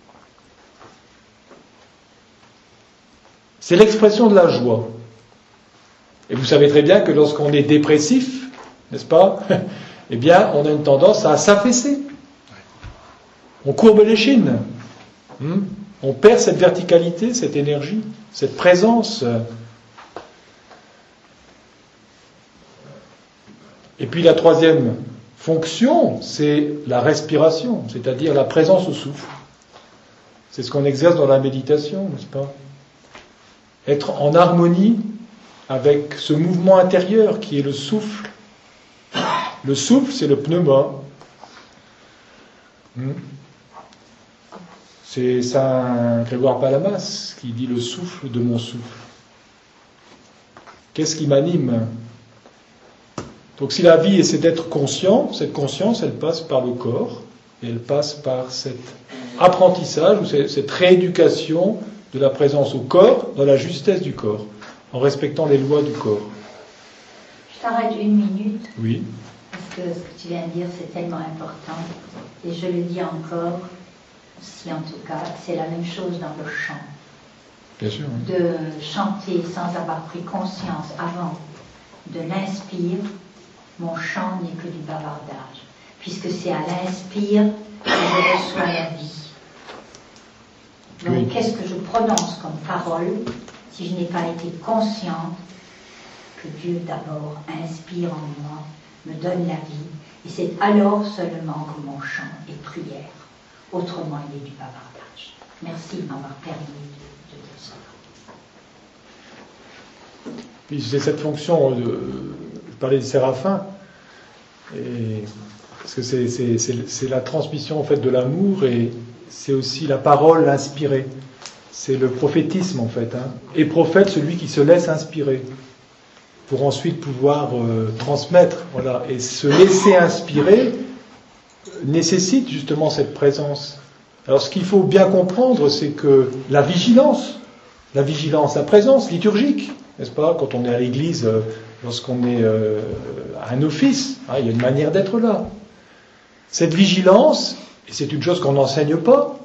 C'est l'expression de la joie. Et vous savez très bien que lorsqu'on est dépressif, n'est-ce pas? Eh bien, on a une tendance à s'affaisser. On courbe l'échine. Hmm? On perd cette verticalité, cette énergie, cette présence. Et puis la troisième fonction, c'est la respiration, c'est-à-dire la présence au souffle. C'est ce qu'on exerce dans la méditation, n'est-ce pas? Être en harmonie avec ce mouvement intérieur qui est le souffle. Le souffle, c'est le pneuma. Hmm. C'est Saint Grégoire Palamas qui dit le souffle de mon souffle. Qu'est-ce qui m'anime? Donc si la vie c'est d'être conscient, cette conscience, elle passe par le corps, Et elle passe par cet apprentissage, ou cette rééducation de la présence au corps, dans la justesse du corps, en respectant les lois du corps. Je t'arrête une minute. Oui. Parce que ce que tu viens de dire, c'est tellement important. Et je le dis encore, si en tout cas, c'est la même chose dans le chant. Bien sûr. Oui. De chanter sans avoir pris conscience avant de l'inspire, mon chant n'est que du bavardage. Puisque c'est à l'inspire que je reçois la vie. Donc, oui. Qu'est-ce que je prononce comme parole si je n'ai pas été consciente que Dieu d'abord inspire en moi, me donne la vie, et c'est alors seulement que mon chant est prière. Autrement, il est du bavardage. Merci de m'avoir permis de, de dire ça. Puis c'est cette fonction de... Je parlais des séraphins, et... parce que c'est, c'est, c'est, c'est la transmission en fait de l'amour, et c'est aussi la parole inspirée. C'est le prophétisme en fait. Hein. Et prophète, celui qui se laisse inspirer, pour ensuite pouvoir euh, transmettre. Voilà. Et se laisser inspirer nécessite justement cette présence. Alors ce qu'il faut bien comprendre, c'est que la vigilance, la vigilance, la présence liturgique, n'est-ce pas, quand on est à l'église, euh, lorsqu'on est euh, à un office, hein, il y a une manière d'être là. Cette vigilance, et c'est une chose qu'on n'enseigne pas,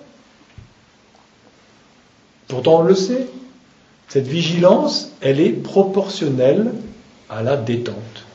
pourtant on le sait, cette vigilance, elle est proportionnelle à la détente.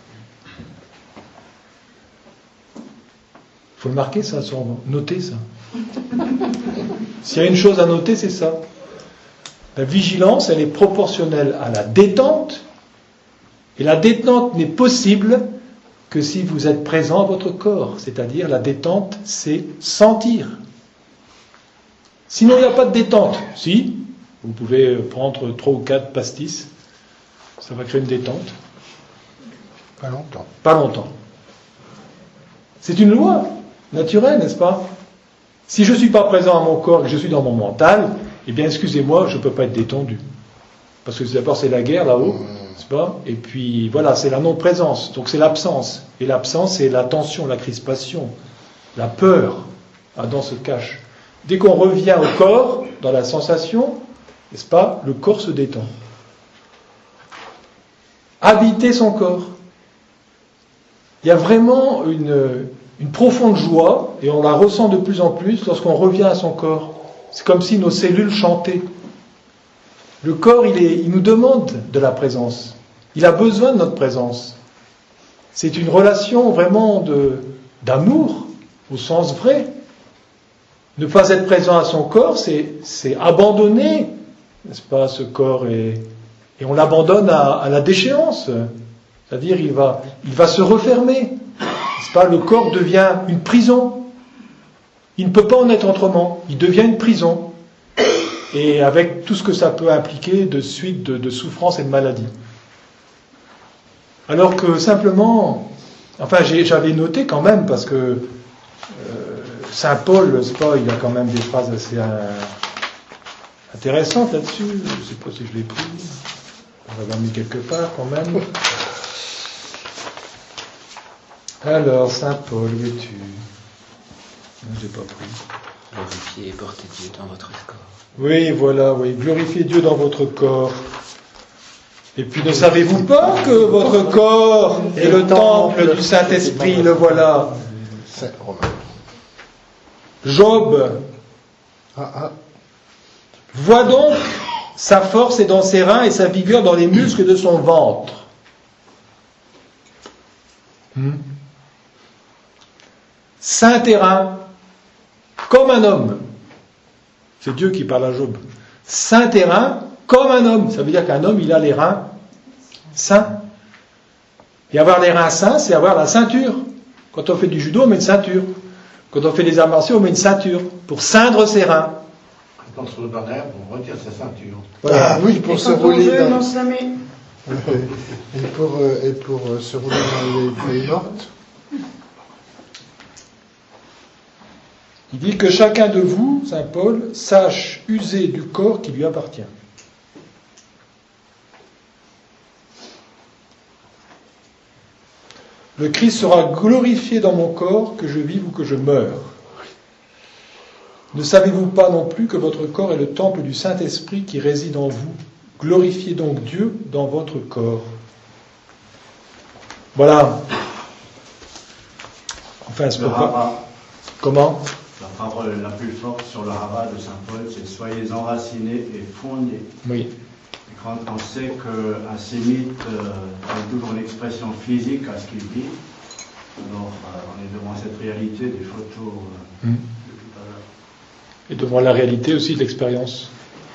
Il faut le marquer ça, noter ça. S'il y a une chose à noter, c'est ça. La vigilance, elle est proportionnelle à la détente, et la détente n'est possible que si vous êtes présent à votre corps, c'est-à-dire la détente, c'est sentir. Sinon, il n'y a pas de détente. Si, vous pouvez prendre trois ou quatre pastis, ça va créer une détente. Pas longtemps. Pas longtemps. C'est une loi naturelle, n'est-ce pas? Si je ne suis pas présent à mon corps et que je suis dans mon mental, eh bien, excusez-moi, je ne peux pas être détendu. Parce que d'abord, c'est la guerre là-haut. N'est-ce pas? Et puis voilà, c'est la non-présence, donc c'est l'absence. Et l'absence, c'est la tension, la crispation, la peur. Adam se cache. Dès qu'on revient au corps, dans la sensation, n'est-ce pas, le corps se détend. Habiter son corps. Il y a vraiment une, une profonde joie, et on la ressent de plus en plus lorsqu'on revient à son corps. C'est comme si nos cellules chantaient. Le corps, il, est, il nous demande de la présence. Il a besoin de notre présence. C'est une relation vraiment de, d'amour, au sens vrai. Ne pas être présent à son corps, c'est, c'est abandonner, n'est-ce pas, ce corps, et, et on l'abandonne à, à la déchéance. C'est-à-dire, il va, il va se refermer. N'est-ce pas, le corps devient une prison. Il ne peut pas en être autrement. Il devient une prison. Et avec tout ce que ça peut impliquer de suite de, de souffrance et de maladie. Alors que simplement, enfin j'ai, j'avais noté quand même, parce que euh, Saint Paul, c'est pas, il a quand même des phrases assez euh, intéressantes là-dessus, je ne sais pas si je l'ai pris, on va l'avoir mis quelque part quand même. Alors, Saint Paul, où es-tu? Non, je l'ai pas pris. Glorifiez et portez Dieu dans votre corps. Oui, voilà, oui. Glorifiez Dieu dans votre corps. Et puis, ne savez-vous pas que votre corps est le temple du Saint-Esprit, le voilà. Job voit donc sa force est dans ses reins et sa vigueur dans les muscles de son ventre. Hmm. Saint terrain, comme un homme. C'est Dieu qui parle à Job. Saint terrain, comme un homme. Ça veut dire qu'un homme, il a les reins sains. Et avoir les reins sains, c'est avoir la ceinture. Quand on fait du judo, on met une ceinture. Quand on fait des arts martiaux, on met une ceinture pour ceindre ses reins. Quand on se roule dans l'herbe, on retire sa ceinture. Voilà. Ah oui, pour et se quand rouler on veut, dans... on se la met. et pour, euh, et pour euh, se rouler dans les feuilles mortes. Il dit que chacun de vous, Saint Paul, sache user du corps qui lui appartient. Le Christ sera glorifié dans mon corps, que je vive ou que je meure. Ne savez-vous pas non plus que votre corps est le temple du Saint-Esprit qui réside en vous? Glorifiez donc Dieu dans votre corps. Voilà. Enfin, ce Le pas... Rabbah, Comment? la parole la plus forte sur le Rabbah de Saint Paul, c'est « Soyez enracinés et fondés ». Oui. Et quand on sait qu'un sémite euh, a toujours une expression physique à ce qu'il dit, alors euh, on est devant cette réalité des photos euh, Hum. de tout à l'heure. Et devant la réalité aussi de l'expérience.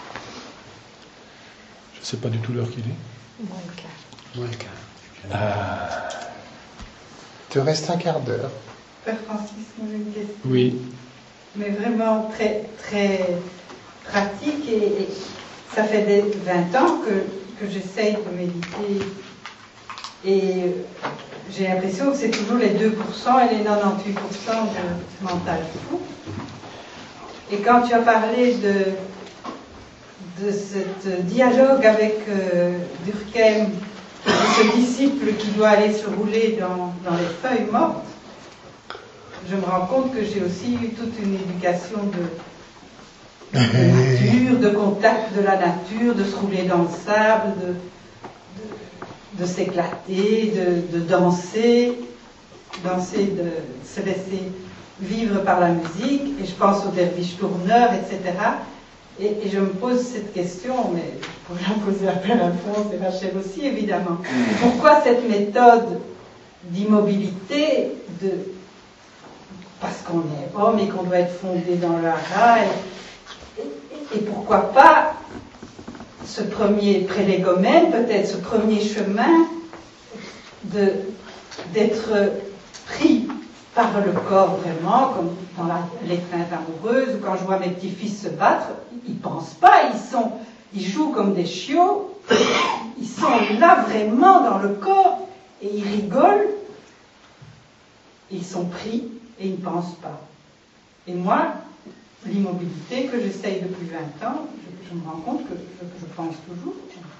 Je ne sais pas du tout l'heure qu'il est. Moins le quart. Moins le quart. Ah, Il te reste un quart d'heure. Père Francis, moi j'ai une question. oui. Mais vraiment très, très pratique. Et, et ça fait des vingt ans que, que j'essaye de méditer. Et j'ai l'impression que c'est toujours les deux pour cent et les quatre-vingt-dix-huit pour cent de mental fou. Et quand tu as parlé de, de ce dialogue avec euh, Durkheim, de ce disciple qui doit aller se rouler dans, dans les feuilles mortes, je me rends compte que j'ai aussi eu toute une éducation de, de nature, de contact de la nature, de se rouler dans le sable, de, de, de s'éclater, de, de danser, danser, de se laisser vivre par la musique, et je pense aux derviches tourneurs, et cetera. Et, et je me pose cette question, mais je pourrais la poser à Père Alphonse et Rachel aussi, évidemment. Pourquoi cette méthode d'immobilité, de, parce qu'on est homme et qu'on doit être fondé dans le hara, et, et, et pourquoi pas ce premier prélégomène, peut-être ce premier chemin de, d'être pris par le corps vraiment, comme dans la, l'étreinte amoureuse, ou quand je vois mes petits-fils se battre, ils ne pensent pas, ils, sont, ils jouent comme des chiots, ils sont là vraiment dans le corps, et ils rigolent, et ils sont pris, et ils ne pensent pas. Et moi, l'immobilité que j'essaye depuis vingt ans, je, je me rends compte que je, je pense toujours.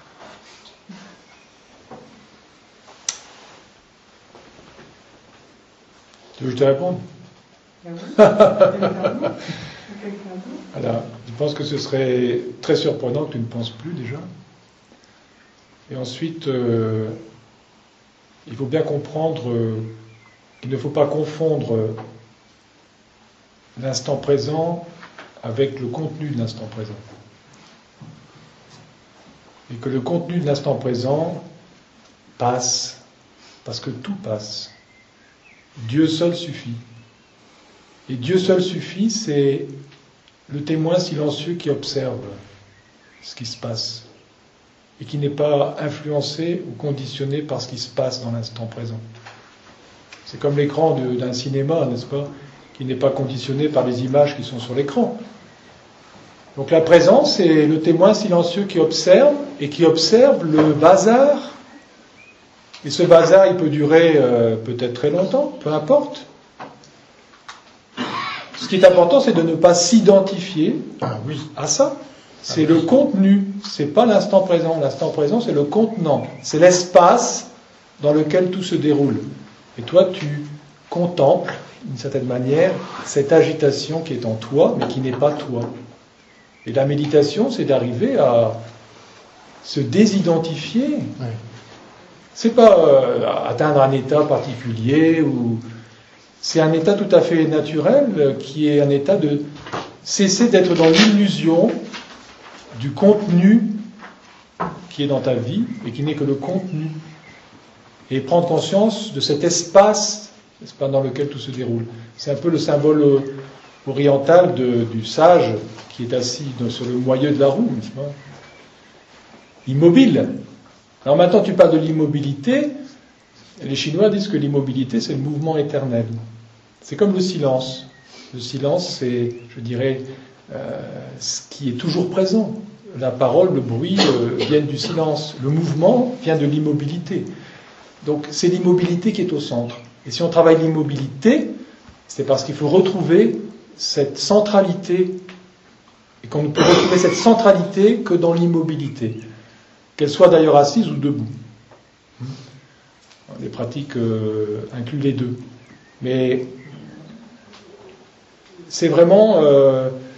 Tu veux que je te réponde? Ben oui, quelqu'un d'autre. Quelqu'un d'autre. Voilà. Je pense que ce serait très surprenant que tu ne penses plus déjà. Et ensuite, euh, il faut bien comprendre euh, qu'il ne faut pas confondre l'instant présent avec le contenu de l'instant présent. Et que le contenu de l'instant présent passe, parce que tout passe. Dieu seul suffit. Et Dieu seul suffit, c'est le témoin silencieux qui observe ce qui se passe et qui n'est pas influencé ou conditionné par ce qui se passe dans l'instant présent. C'est comme l'écran de, d'un cinéma, n'est-ce pas, qui n'est pas conditionné par les images qui sont sur l'écran. Donc la présence, c'est le témoin silencieux qui observe et qui observe le bazar. Et ce bazar, il peut durer euh, peut-être très longtemps, peu importe. Ce qui est important, c'est de ne pas s'identifier Ah oui. à ça. C'est le contenu, c'est pas l'instant présent. L'instant présent, c'est le contenant. C'est l'espace dans lequel tout se déroule. Et toi, tu contemples, d'une certaine manière, cette agitation qui est en toi, mais qui n'est pas toi. Et la méditation, c'est d'arriver à se désidentifier. Oui. C'est pas euh, atteindre un état particulier, ou c'est un état tout à fait naturel euh, qui est un état de cesser d'être dans l'illusion du contenu qui est dans ta vie et qui n'est que le contenu, et prendre conscience de cet espace, n'est-ce pas, dans lequel tout se déroule. C'est un peu le symbole euh, oriental de, du sage qui est assis sur le moyeu de la roue, n'est-ce pas, immobile. Alors maintenant, tu parles de l'immobilité. Les Chinois disent que l'immobilité, c'est le mouvement éternel. C'est comme le silence. Le silence, c'est, je dirais, euh, ce qui est toujours présent. La parole, le bruit euh, viennent du silence. Le mouvement vient de l'immobilité. Donc, c'est l'immobilité qui est au centre. Et si on travaille l'immobilité, c'est parce qu'il faut retrouver cette centralité. Et qu'on ne peut retrouver cette centralité que dans l'immobilité. Qu'elle soit d'ailleurs assise ou debout. Les pratiques euh, incluent les deux. Mais c'est vraiment euh,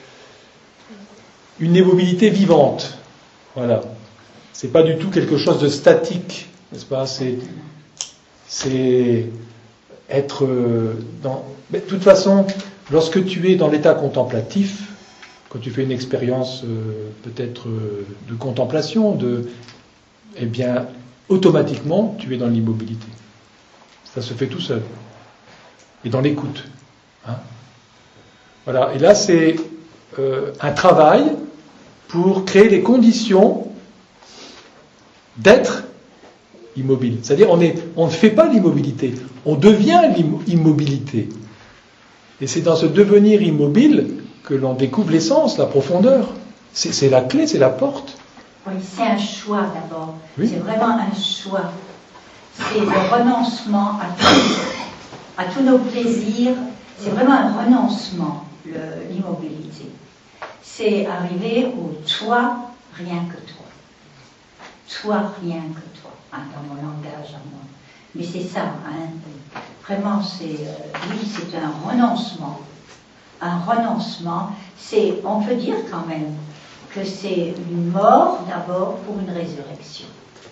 une immobilité vivante. Voilà. C'est pas du tout quelque chose de statique, n'est-ce pas? C'est, c'est être dans. Mais de toute façon, lorsque tu es dans l'état contemplatif, quand tu fais une expérience euh, peut-être euh, de contemplation, de, eh bien, automatiquement, tu es dans l'immobilité. Ça se fait tout seul. Et dans l'écoute. Hein. Voilà. Et là, c'est euh, un travail pour créer les conditions d'être immobile. C'est-à-dire, on, est, on ne fait pas l'immobilité, on devient l'immobilité. Et c'est dans ce devenir immobile que l'on découvre l'essence, la profondeur. C'est, c'est la clé, c'est la porte. Oui, c'est un choix d'abord. Oui. C'est vraiment un choix. C'est le renoncement à, tout, à tous nos plaisirs. C'est vraiment un renoncement, le, l'immobilité. C'est arriver au toi, rien que toi. Toi, rien que toi. Hein, dans mon langage à moi. Mais c'est ça, hein. Vraiment, c'est, euh, oui, c'est un renoncement. Un renoncement, c'est, on peut dire quand même que c'est une mort d'abord pour une résurrection.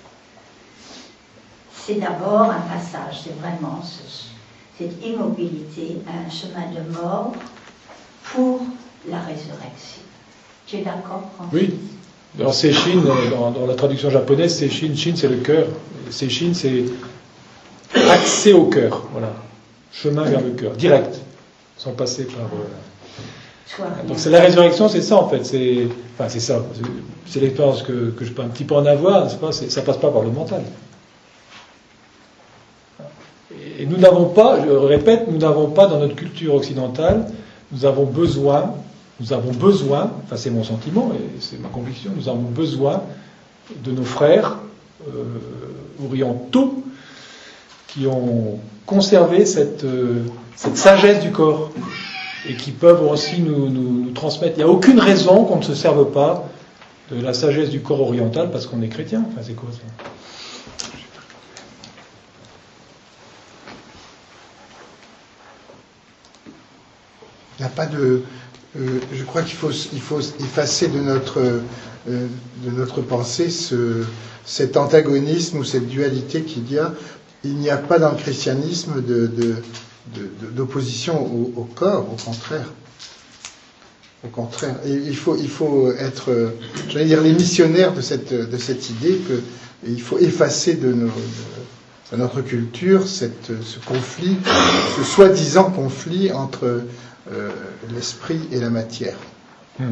C'est d'abord un passage, c'est vraiment ce, cette immobilité, un chemin de mort pour la résurrection. Tu es d'accord, Francis? Oui. Dans Seishin, dans, dans la traduction japonaise, Seishin, Shin c'est le cœur. Seishin c'est accès au cœur, voilà. Chemin vers le cœur, direct, sans passer par. Euh... Toi, Donc c'est la résurrection, c'est ça en fait. C'est, enfin c'est ça. C'est, c'est l'expérience que, que je peux un petit peu en avoir, n'est-ce pas? C'est, ça passe pas par le mental. Et nous n'avons pas, je répète, nous n'avons pas dans notre culture occidentale, nous avons besoin, nous avons besoin, enfin c'est mon sentiment et c'est ma conviction, nous avons besoin de nos frères euh, orientaux qui ont conservé cette, euh, cette sagesse du corps et qui peuvent aussi nous, nous, nous transmettre. Il n'y a aucune raison qu'on ne se serve pas de la sagesse du corps oriental parce qu'on est chrétien. Enfin, c'est quoi ça? Il n'y a pas de... Euh, je crois qu'il faut, il faut effacer de notre, euh, de notre pensée ce, cet antagonisme ou cette dualité qu'il y a. Il n'y a pas dans le christianisme de, de, de, de, d'opposition au, au corps, au contraire. Au contraire. Et il faut, il faut être, euh, j'allais dire, les missionnaires de cette, de cette idée qu'il faut effacer de, nos, de, de notre culture cette, ce conflit, ce soi-disant conflit entre Euh, l'esprit et la matière. Hmm.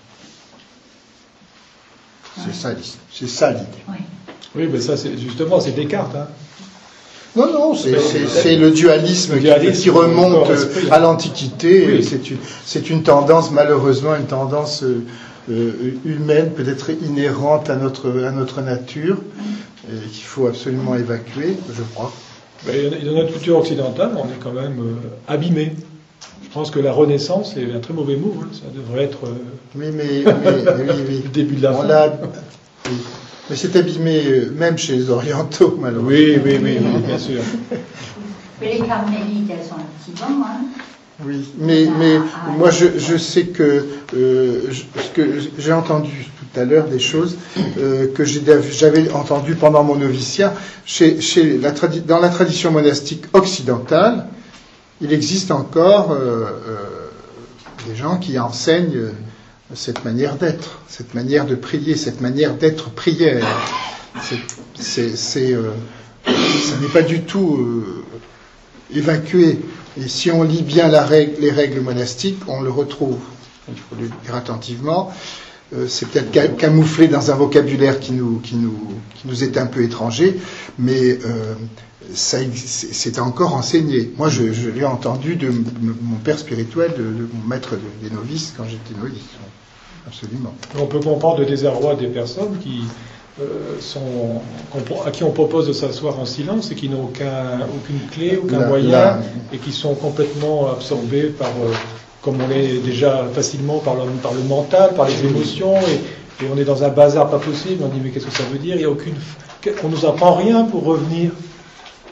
C'est ça, c'est ça l'idée. Oui, oui mais ça, c'est, justement, c'est Descartes. Hein. Non, non, c'est, c'est, c'est le dualisme, le dualisme qui, qui remonte corps, à l'Antiquité. Oui. C'est, une, c'est une tendance, malheureusement, une tendance euh, humaine, peut-être inhérente à notre, à notre nature, et qu'il faut absolument évacuer, je crois. Mais dans notre culture occidentale, on est quand même euh, abîmé. Je pense que la Renaissance est un très mauvais mot. Hein. Ça devrait être euh, oui, mais, mais, oui, oui. le début de la on fin. L'a, oui. Mais c'est abîmé même chez les Orientaux, malheureusement. Oui, oui, oui, oui, bien sûr. Mais les carmélites, elles sont un petit vent, hein. Oui, mais, mais ah, moi je, je sais que, euh, je, que j'ai entendu tout à l'heure des choses euh, que j'ai, j'avais entendues pendant mon noviciat. Chez, chez la tradi- dans la tradition monastique occidentale, il existe encore euh, euh, des gens qui enseignent euh, cette manière d'être, cette manière de prier, cette manière d'être prière. C'est, c'est, c'est, euh, ça n'est pas du tout euh, évacué. Et si on lit bien la règle, les règles monastiques, on le retrouve. Il faut le lire attentivement. Euh, c'est peut-être camouflé dans un vocabulaire qui nous, qui nous, qui nous est un peu étranger, mais euh, ça, c'est encore enseigné. Moi, je, je l'ai entendu de mon père spirituel, de, de mon maître des novices, quand j'étais novice. Absolument. On peut comprendre le désarroi des personnes qui euh, sont, à qui on propose de s'asseoir en silence et qui n'ont aucun, aucune clé, aucun la, moyen, la... et qui sont complètement absorbés par, euh, comme on l'est déjà facilement, par le, par le mental, par les émotions, et, et on est dans un bazar pas possible. On dit mais qu'est-ce que ça veut dire? Il y a aucune, on nous apprend rien pour revenir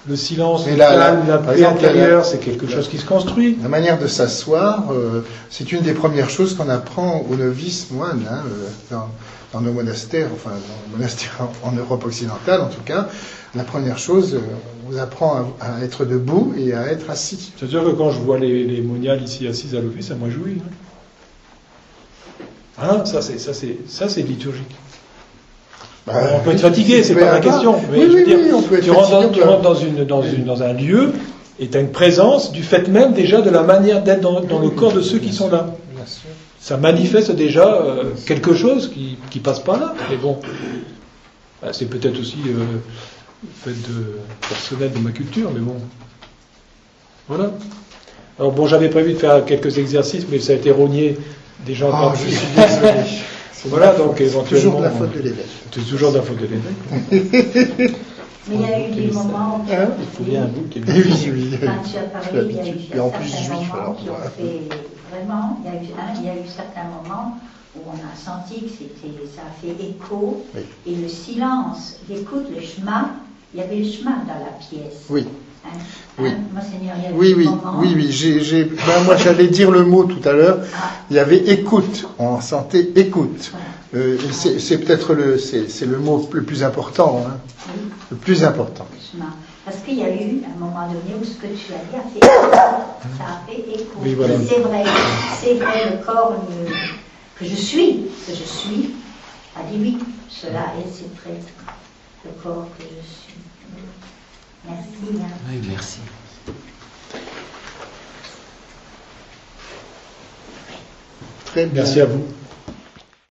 Le silence, Mais le là, là, calme, la par paix exemple, intérieure, là, c'est quelque là, chose qui se construit. La manière de s'asseoir, euh, c'est une des premières choses qu'on apprend aux novices moines, hein, euh, dans, dans nos monastères, enfin dans les monastères en, en Europe occidentale en tout cas. La première chose, euh, on vous apprend à, à être debout et à être assis. C'est sûr que quand je vois les, les moniales ici assises à l'office, ça me réjouit. Hein. Ah, ça c'est ça c'est ça c'est liturgique. Bah, on peut être fatigué, c'est peut pas la avoir- question. Mais oui, je veux oui, dire, oui, on peut être tu rentres, dans, fatigué, tu on peut- rentres dans, une, dans, une, dans un lieu et tu as une présence du fait même déjà de la manière d'être dans, dans le corps de ceux qui sont là. Bien sûr. Ça manifeste déjà euh, quelque chose qui qui passe pas là. Mais bon, bah, c'est peut-être aussi euh, le fait de personnel de ma culture, mais bon. Voilà. Alors bon, j'avais prévu de faire quelques exercices, mais ça a été rogné des gens. Ah, comme- je suis désolé. C'est Voilà, de la donc faute. éventuellement. Toujours de la faute de l'évêque. C'est toujours de la faute de l'évêque. Mais il y a eu des moments qui Hein ont Il faut bien un bout qui est Eh oui, oui. Quand tu as parlé, il y a eu Et en plus certains juif, moments alors, qui ont voilà. fait vraiment, il y a eu, hein, il y a eu certains moments où on a senti que c'était, ça a fait écho, Oui. et le silence, l'écoute, le chemin, il y avait le chemin dans la pièce. Oui. Hein, Oui. hein, Monseigneur, il y a eu Oui, des oui, moments- oui, oui. J'ai, j'ai, ben moi, j'allais dire le mot tout à l'heure. Ah, Il y avait écoute. On sentait écoute. voilà. Euh, c'est, c'est peut-être le, c'est, c'est le mot le plus important, hein, Oui, le plus important. le chemin. Parce qu'il y a eu un moment donné où ce que tu as dit a fait écho. Ça a fait écho. Oui, voilà. Et c'est vrai, c'est vrai, le corps me- que je suis, que je suis, a dit oui, cela est, c'est vrai, le corps que je suis. Merci. Hein. Oui, merci. Très bien. Merci à vous.